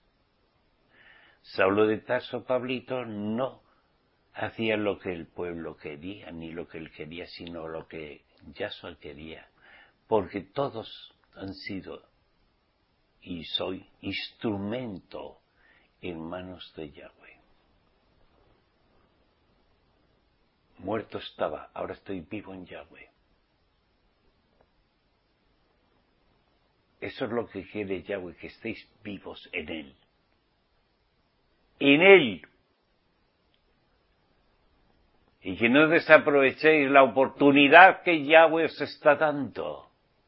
Saulo de Tarso, Pablito, no hacía lo que el pueblo quería, ni lo que él quería, sino lo que Yahshua quería, porque todos han sido y soy instrumento en manos de Yahweh. Muerto estaba, ahora estoy vivo en Yahweh. Eso es lo que quiere Yahweh, que estéis vivos en Él. En Él. Y que no desaprovechéis la oportunidad que Yahweh os está dando.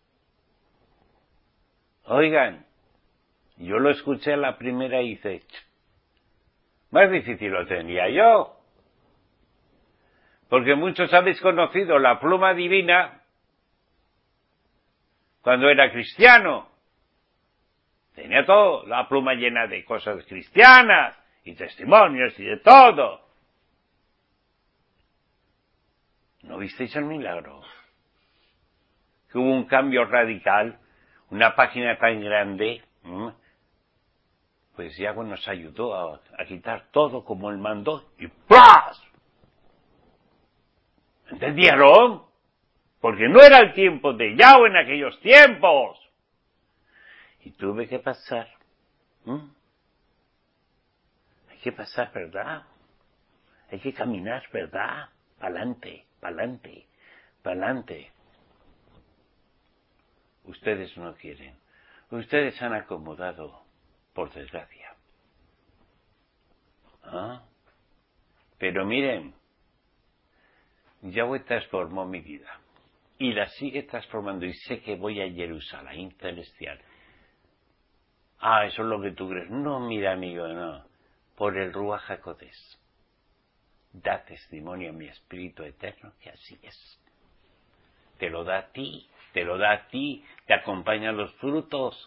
Oigan, yo lo escuché a la primera y hice, más difícil lo tenía yo. Porque muchos habéis conocido la pluma divina cuando era cristiano. Tenía todo, la pluma llena de cosas cristianas y testimonios y de todo. ¿No visteis el milagro? Que hubo un cambio radical, una página tan grande, pues Yahweh nos ayudó a quitar todo como Él mandó y ¡plas! ¿Entendieron? Porque no era el tiempo de Yahweh en aquellos tiempos. Y tuve que pasar. Hay que pasar, ¿verdad? Hay que caminar, ¿verdad? Pa'lante, pa'lante, pa'lante. Ustedes no quieren. Ustedes se han acomodado, por desgracia. ¿Ah? Pero miren, Yahweh transformó mi vida y la sigue transformando y sé que voy a Jerusalén celestial. Ah, eso es lo que tú crees. No, mira, amigo, no. Por el Ruach HaKodesh. Da testimonio a mi espíritu eterno que así es. Te lo da a ti, te acompañan los frutos.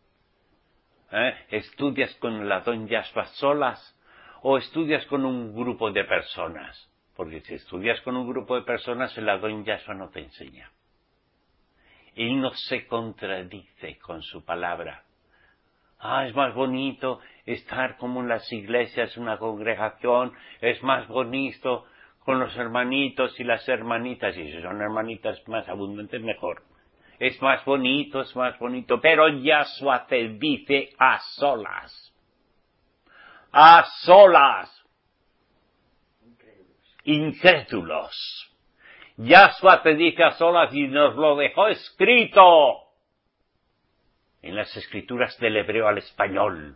¿Estudias con el Adón Yahshua solas o estudias con un grupo de personas? Porque si estudias con un grupo de personas, el Adón Yahshua no te enseña. Él no se contradice con su palabra. Es más bonito estar como en las iglesias, una congregación, es más bonito con los hermanitos y las hermanitas, y si son hermanitas más abundantes, mejor. Es más bonito, pero Yahshua te dice a solas. A solas. Incrédulos. Yahshua te dice a solas y nos lo dejó escrito en las escrituras del hebreo al español.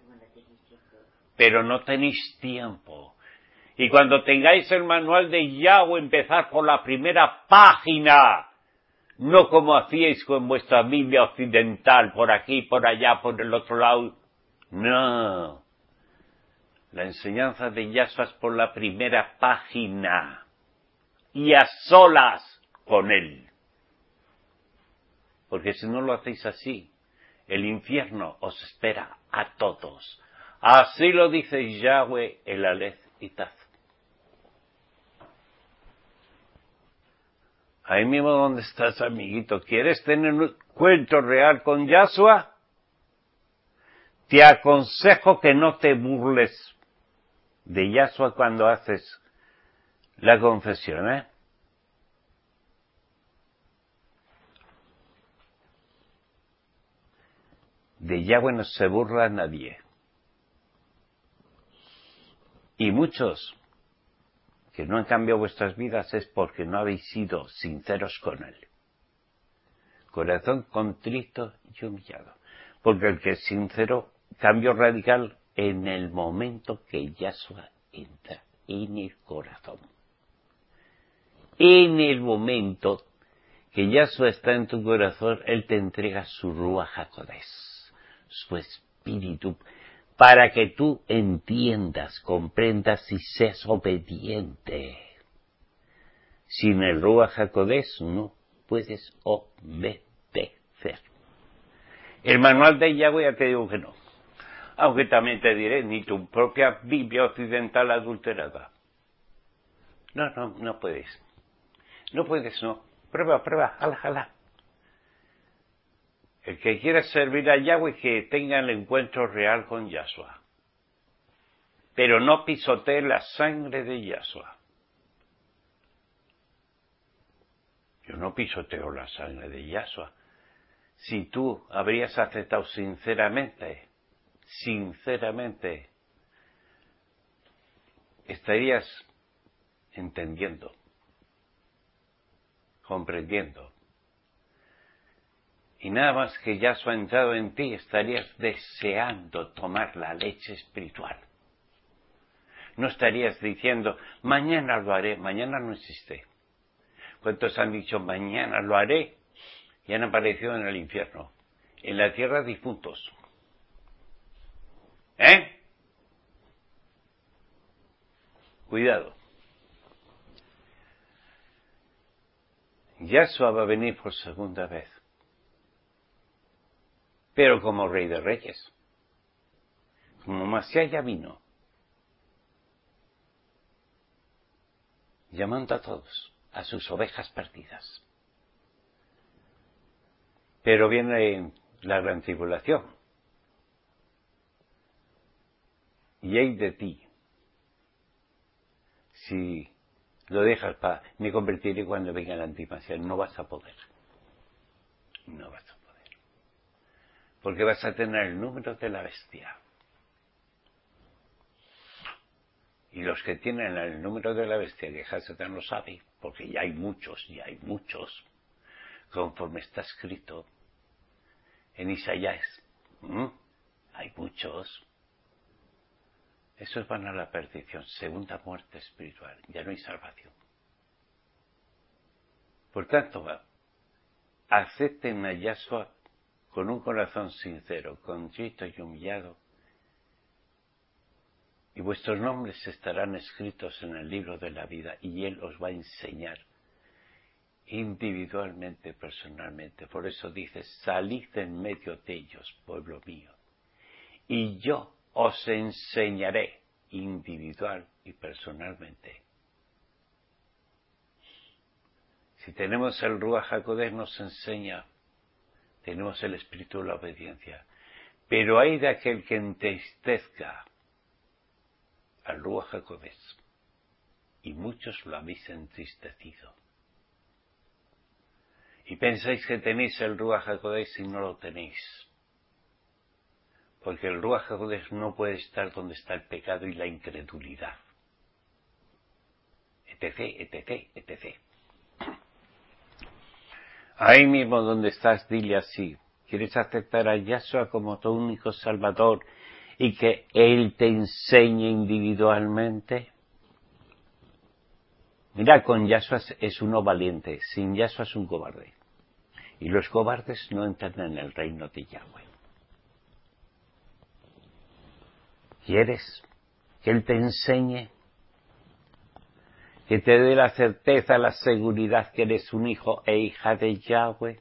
Pero no tenéis tiempo. Y cuando tengáis el manual de Yahweh, empezar por la primera página. No como hacíais con vuestra Biblia occidental, por aquí, por allá, por el otro lado. No. La enseñanza de Yahshua es por la primera página. Y a solas con él. Porque si no lo hacéis así, el infierno os espera a todos. Así lo dice Yahweh el Aleph y Taf. Ahí mismo donde estás, amiguito. ¿Quieres tener un cuento real con Yahshua? Te aconsejo que no te burles de Yahshua cuando haces la confesión, De Yahweh no se burla nadie. Y muchos que no han cambiado vuestras vidas es porque no habéis sido sinceros con Él. Corazón contrito y humillado. Porque el que es sincero, cambio radical en el momento que Yahshua entra en el corazón. En el momento que Yahshua está en tu corazón, Él te entrega su Ruach HaKodesh, su espíritu, para que tú entiendas, comprendas y seas obediente. Sin el Ruach HaKodesh no puedes obedecer. El manual de Yahweh ya te digo que no. Aunque también te diré, ni tu propia Biblia occidental adulterada. No puedes. No puedes, no. Prueba, jala. El que quiera servir a Yahweh, que tenga el encuentro real con Yahshua. Pero no pisotee la sangre de Yahshua. Yo no pisoteo la sangre de Yahshua. Si tú habrías aceptado sinceramente, estarías entendiendo, comprendiendo. Y nada más que Yahshua ha entrado en ti, estarías deseando tomar la leche espiritual. No estarías diciendo, mañana lo haré. Mañana no existe. ¿Cuántos han dicho, mañana lo haré? Y han aparecido en el infierno. En la tierra difuntos. Cuidado. Yahshua va a venir por segunda vez. Pero como Rey de Reyes. Como Masías ya vino. Llamando a todos, a sus ovejas perdidas. Pero viene la gran tribulación. Y hay de ti. Si lo dejas me convertiré cuando venga el antimasías. No vas a poder. No vas a poder. Porque vas a tener el número de la bestia. Y los que tienen el número de la bestia, que Hasatán lo sabe, porque ya hay muchos, conforme está escrito en Isaías. Hay muchos. esos van a la perdición, segunda muerte espiritual, ya no hay salvación. Por tanto, acepten a Yahshua con un corazón sincero, contrito y humillado, y vuestros nombres estarán escritos en el libro de la vida, y Él os va a enseñar individualmente, personalmente. Por eso dice, salid en medio de ellos, pueblo mío, y yo os enseñaré individual y personalmente. Si tenemos el Ruach HaKodesh nos enseña, tenemos el espíritu de la obediencia, pero hay de aquel que entristezca al Ruach HaKodesh, y muchos lo habéis entristecido. Y pensáis que tenéis el Ruach HaKodesh y no lo tenéis. Porque el Ruach HaKodesh no puede estar donde está el pecado y la incredulidad. Etc. Ahí mismo donde estás, dile así. ¿Quieres aceptar a Yahshua como tu único Salvador y que Él te enseñe individualmente? Mira, con Yahshua es uno valiente, sin Yahshua es un cobarde. Y los cobardes no entran en el reino de Yahweh. ¿Quieres que Él te enseñe? Que te dé la certeza, la seguridad que eres un hijo e hija de Yahweh.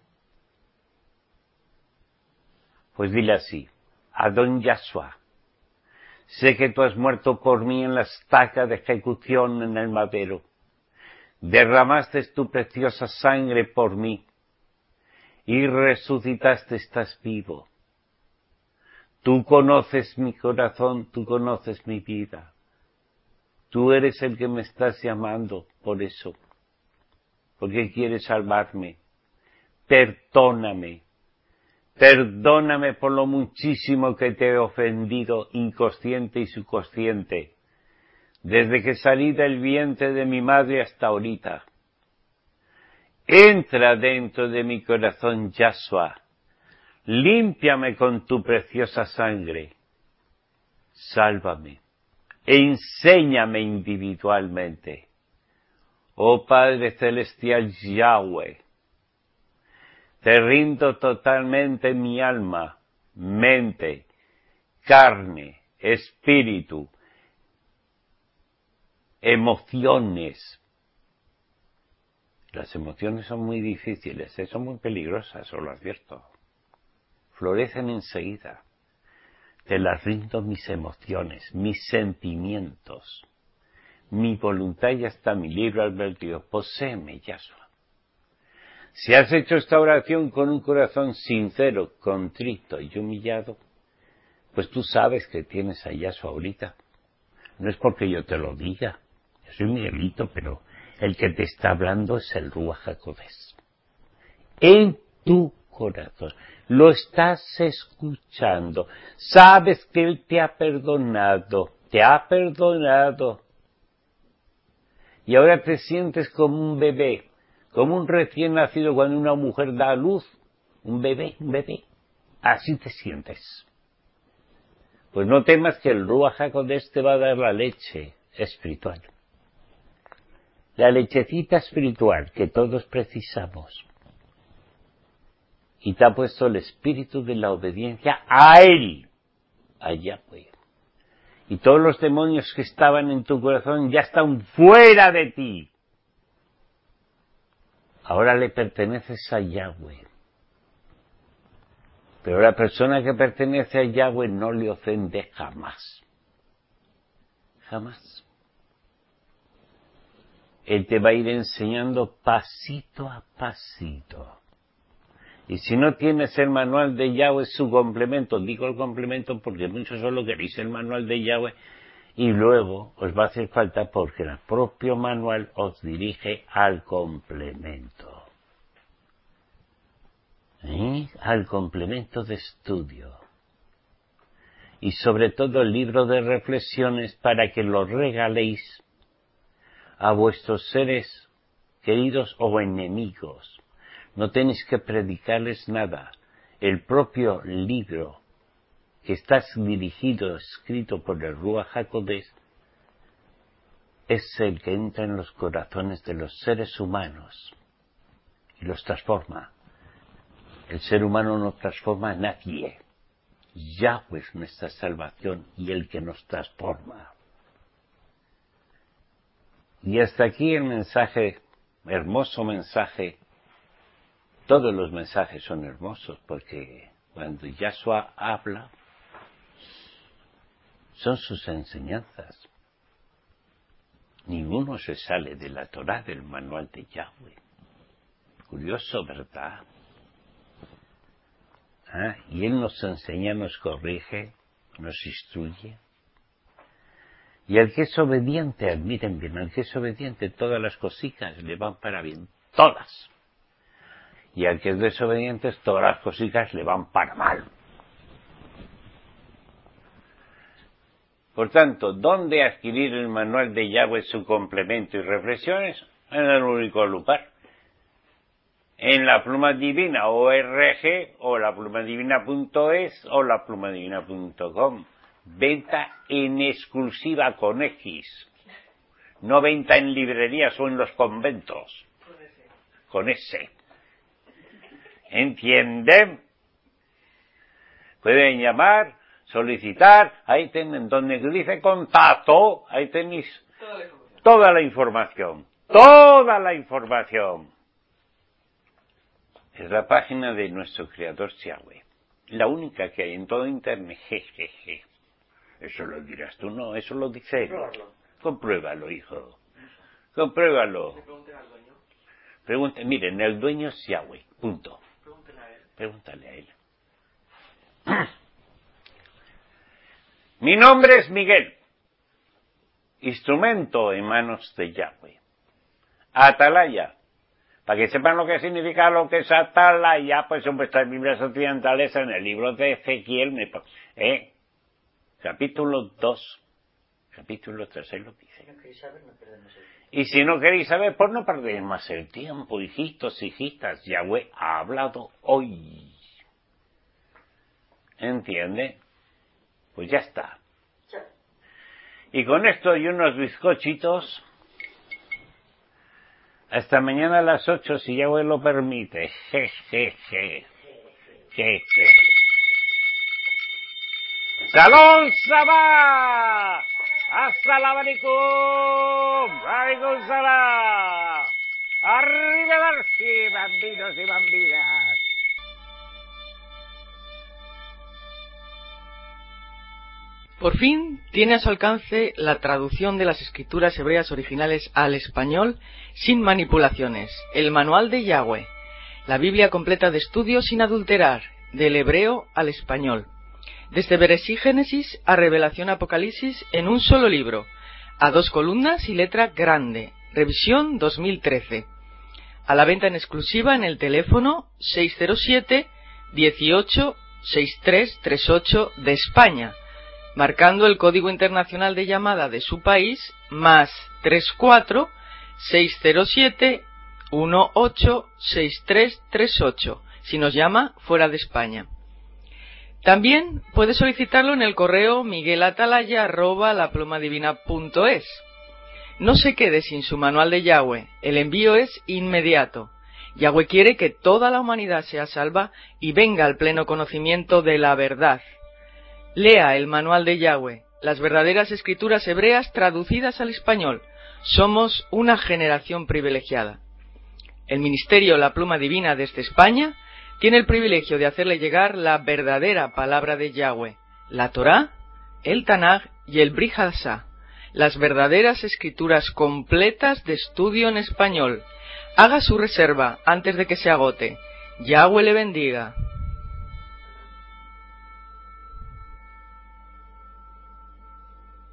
Pues dile así, Adón Yahshua, sé que tú has muerto por mí en la estaca de ejecución en el madero. Derramaste tu preciosa sangre por mí y resucitaste, estás vivo. Tú conoces mi corazón, tú conoces mi vida. Tú eres el que me estás llamando por eso, porque quieres salvarme. Perdóname. Perdóname por lo muchísimo que te he ofendido, inconsciente y subconsciente, desde que salí del vientre de mi madre hasta ahorita. Entra dentro de mi corazón, Yahshua. Límpiame con tu preciosa sangre. Sálvame. Enséñame individualmente. Oh Padre Celestial Yahweh, te rindo totalmente mi alma, mente, carne, espíritu, emociones. Las emociones son muy difíciles, son muy peligrosas, os lo advierto. Florecen enseguida. Te las rindo mis emociones, mis sentimientos, mi voluntad y hasta mi libre albedrío. Poséeme, Yahshua. Si has hecho esta oración con un corazón sincero, contrito y humillado, pues tú sabes que tienes a Yahshua ahorita. No es porque yo te lo diga, yo soy Miguelito, pero el que te está hablando es el Ruach HaKodesh. En tu corazón. Lo estás escuchando. Sabes que Él te ha perdonado. Te ha perdonado. Y ahora te sientes como un bebé, como un recién nacido cuando una mujer da a luz. Un bebé. Así te sientes. Pues no temas que el Ruach HaKodesh te va a dar la leche espiritual. La lechecita espiritual que todos precisamos. Y te ha puesto el espíritu de la obediencia a Él, a Yahweh. Y todos los demonios que estaban en tu corazón ya están fuera de ti. Ahora le perteneces a Yahweh. Pero la persona que pertenece a Yahweh no le ofende jamás. Jamás. Él te va a ir enseñando pasito a pasito. Y si no tienes el manual de Yahweh, su complemento, digo el complemento porque muchos solo queréis el manual de Yahweh y luego os va a hacer falta porque el propio manual os dirige al complemento. Al complemento de estudio. Y sobre todo el libro de reflexiones para que lo regaléis a vuestros seres queridos o enemigos. No tenéis que predicarles nada. El propio libro que está dirigido, escrito por el Ruach HaKodesh, es el que entra en los corazones de los seres humanos y los transforma. El ser humano no transforma a nadie. Yahweh es nuestra salvación y el que nos transforma. Y hasta aquí el mensaje, hermoso mensaje. Todos los mensajes son hermosos porque cuando Yahshua habla, son sus enseñanzas. Ninguno se sale de la Torá, del manual de Yahweh. Curioso, ¿verdad? Y Él nos enseña, nos corrige, nos instruye. Y al que es obediente, admiren bien, al que es obediente, todas las cositas le van para bien, todas. Y al que es desobediente, todas las cositas le van para mal. Por tanto, ¿dónde adquirir el manual de Yahweh, su complemento y reflexiones? En el único lugar. En la Pluma Divina ORG, o la plumadivina.es, o la plumadivina.com. Venta en exclusiva con X. No venta en librerías o en los conventos. Con S. ¿Entienden? Pueden llamar, solicitar, ahí tienen donde dice contacto, ahí tenéis toda la información. Toda la información. Es la página de nuestro creador Yahweh. La única que hay en todo internet. Jejeje. Eso lo dirás tú, no, eso lo dice él. Compruébalo, hijo. Compruébalo. Miren, el dueño es Yahweh, punto. Pregúntale a él. Mi nombre es Miguel. Instrumento en manos de Yahweh. Atalaya. Para que sepan lo que significa lo que es atalaya, pues en vuestras Biblias occidentales, en el libro de Ezequiel, capítulo 2, capítulo 3, ahí lo dice. Y si no queréis saber, pues no perdéis más el tiempo, hijitos, hijitas. Yahweh ha hablado hoy. ¿Entiende? Pues ya está. Y con esto y unos bizcochitos, hasta mañana a las 8, si Yahweh lo permite. ¡Salón Sabá! ¡Assalamu alaikum! ¡Alaikum salam! ¡Arrivederci, bambinos y bambinas! Por fin tiene a su alcance la traducción de las escrituras hebreas originales al español sin manipulaciones, el Manual de Yahweh, la Biblia completa de estudio sin adulterar, del hebreo al español, desde Bereshit Génesis a Revelación Apocalipsis en un solo libro, a 2 columnas y letra grande, revisión 2013, a la venta en exclusiva en el teléfono 607 18 6338 de España, marcando el código internacional de llamada de su país, más 34 607 18 6338, si nos llama fuera de España. También puede solicitarlo en el correo miguelatalaya@laplumadivina.es. No se quede sin su manual de Yahweh, el envío es inmediato. Yahweh quiere que toda la humanidad sea salva y venga al pleno conocimiento de la verdad. Lea el manual de Yahweh, las verdaderas escrituras hebreas traducidas al español. Somos una generación privilegiada. El Ministerio La Pluma Divina desde España tiene el privilegio de hacerle llegar la verdadera palabra de Yahweh, la Torá, el Tanaj y el Brit Hadashah, las verdaderas escrituras completas de estudio en español. Haga su reserva antes de que se agote. Yahweh le bendiga.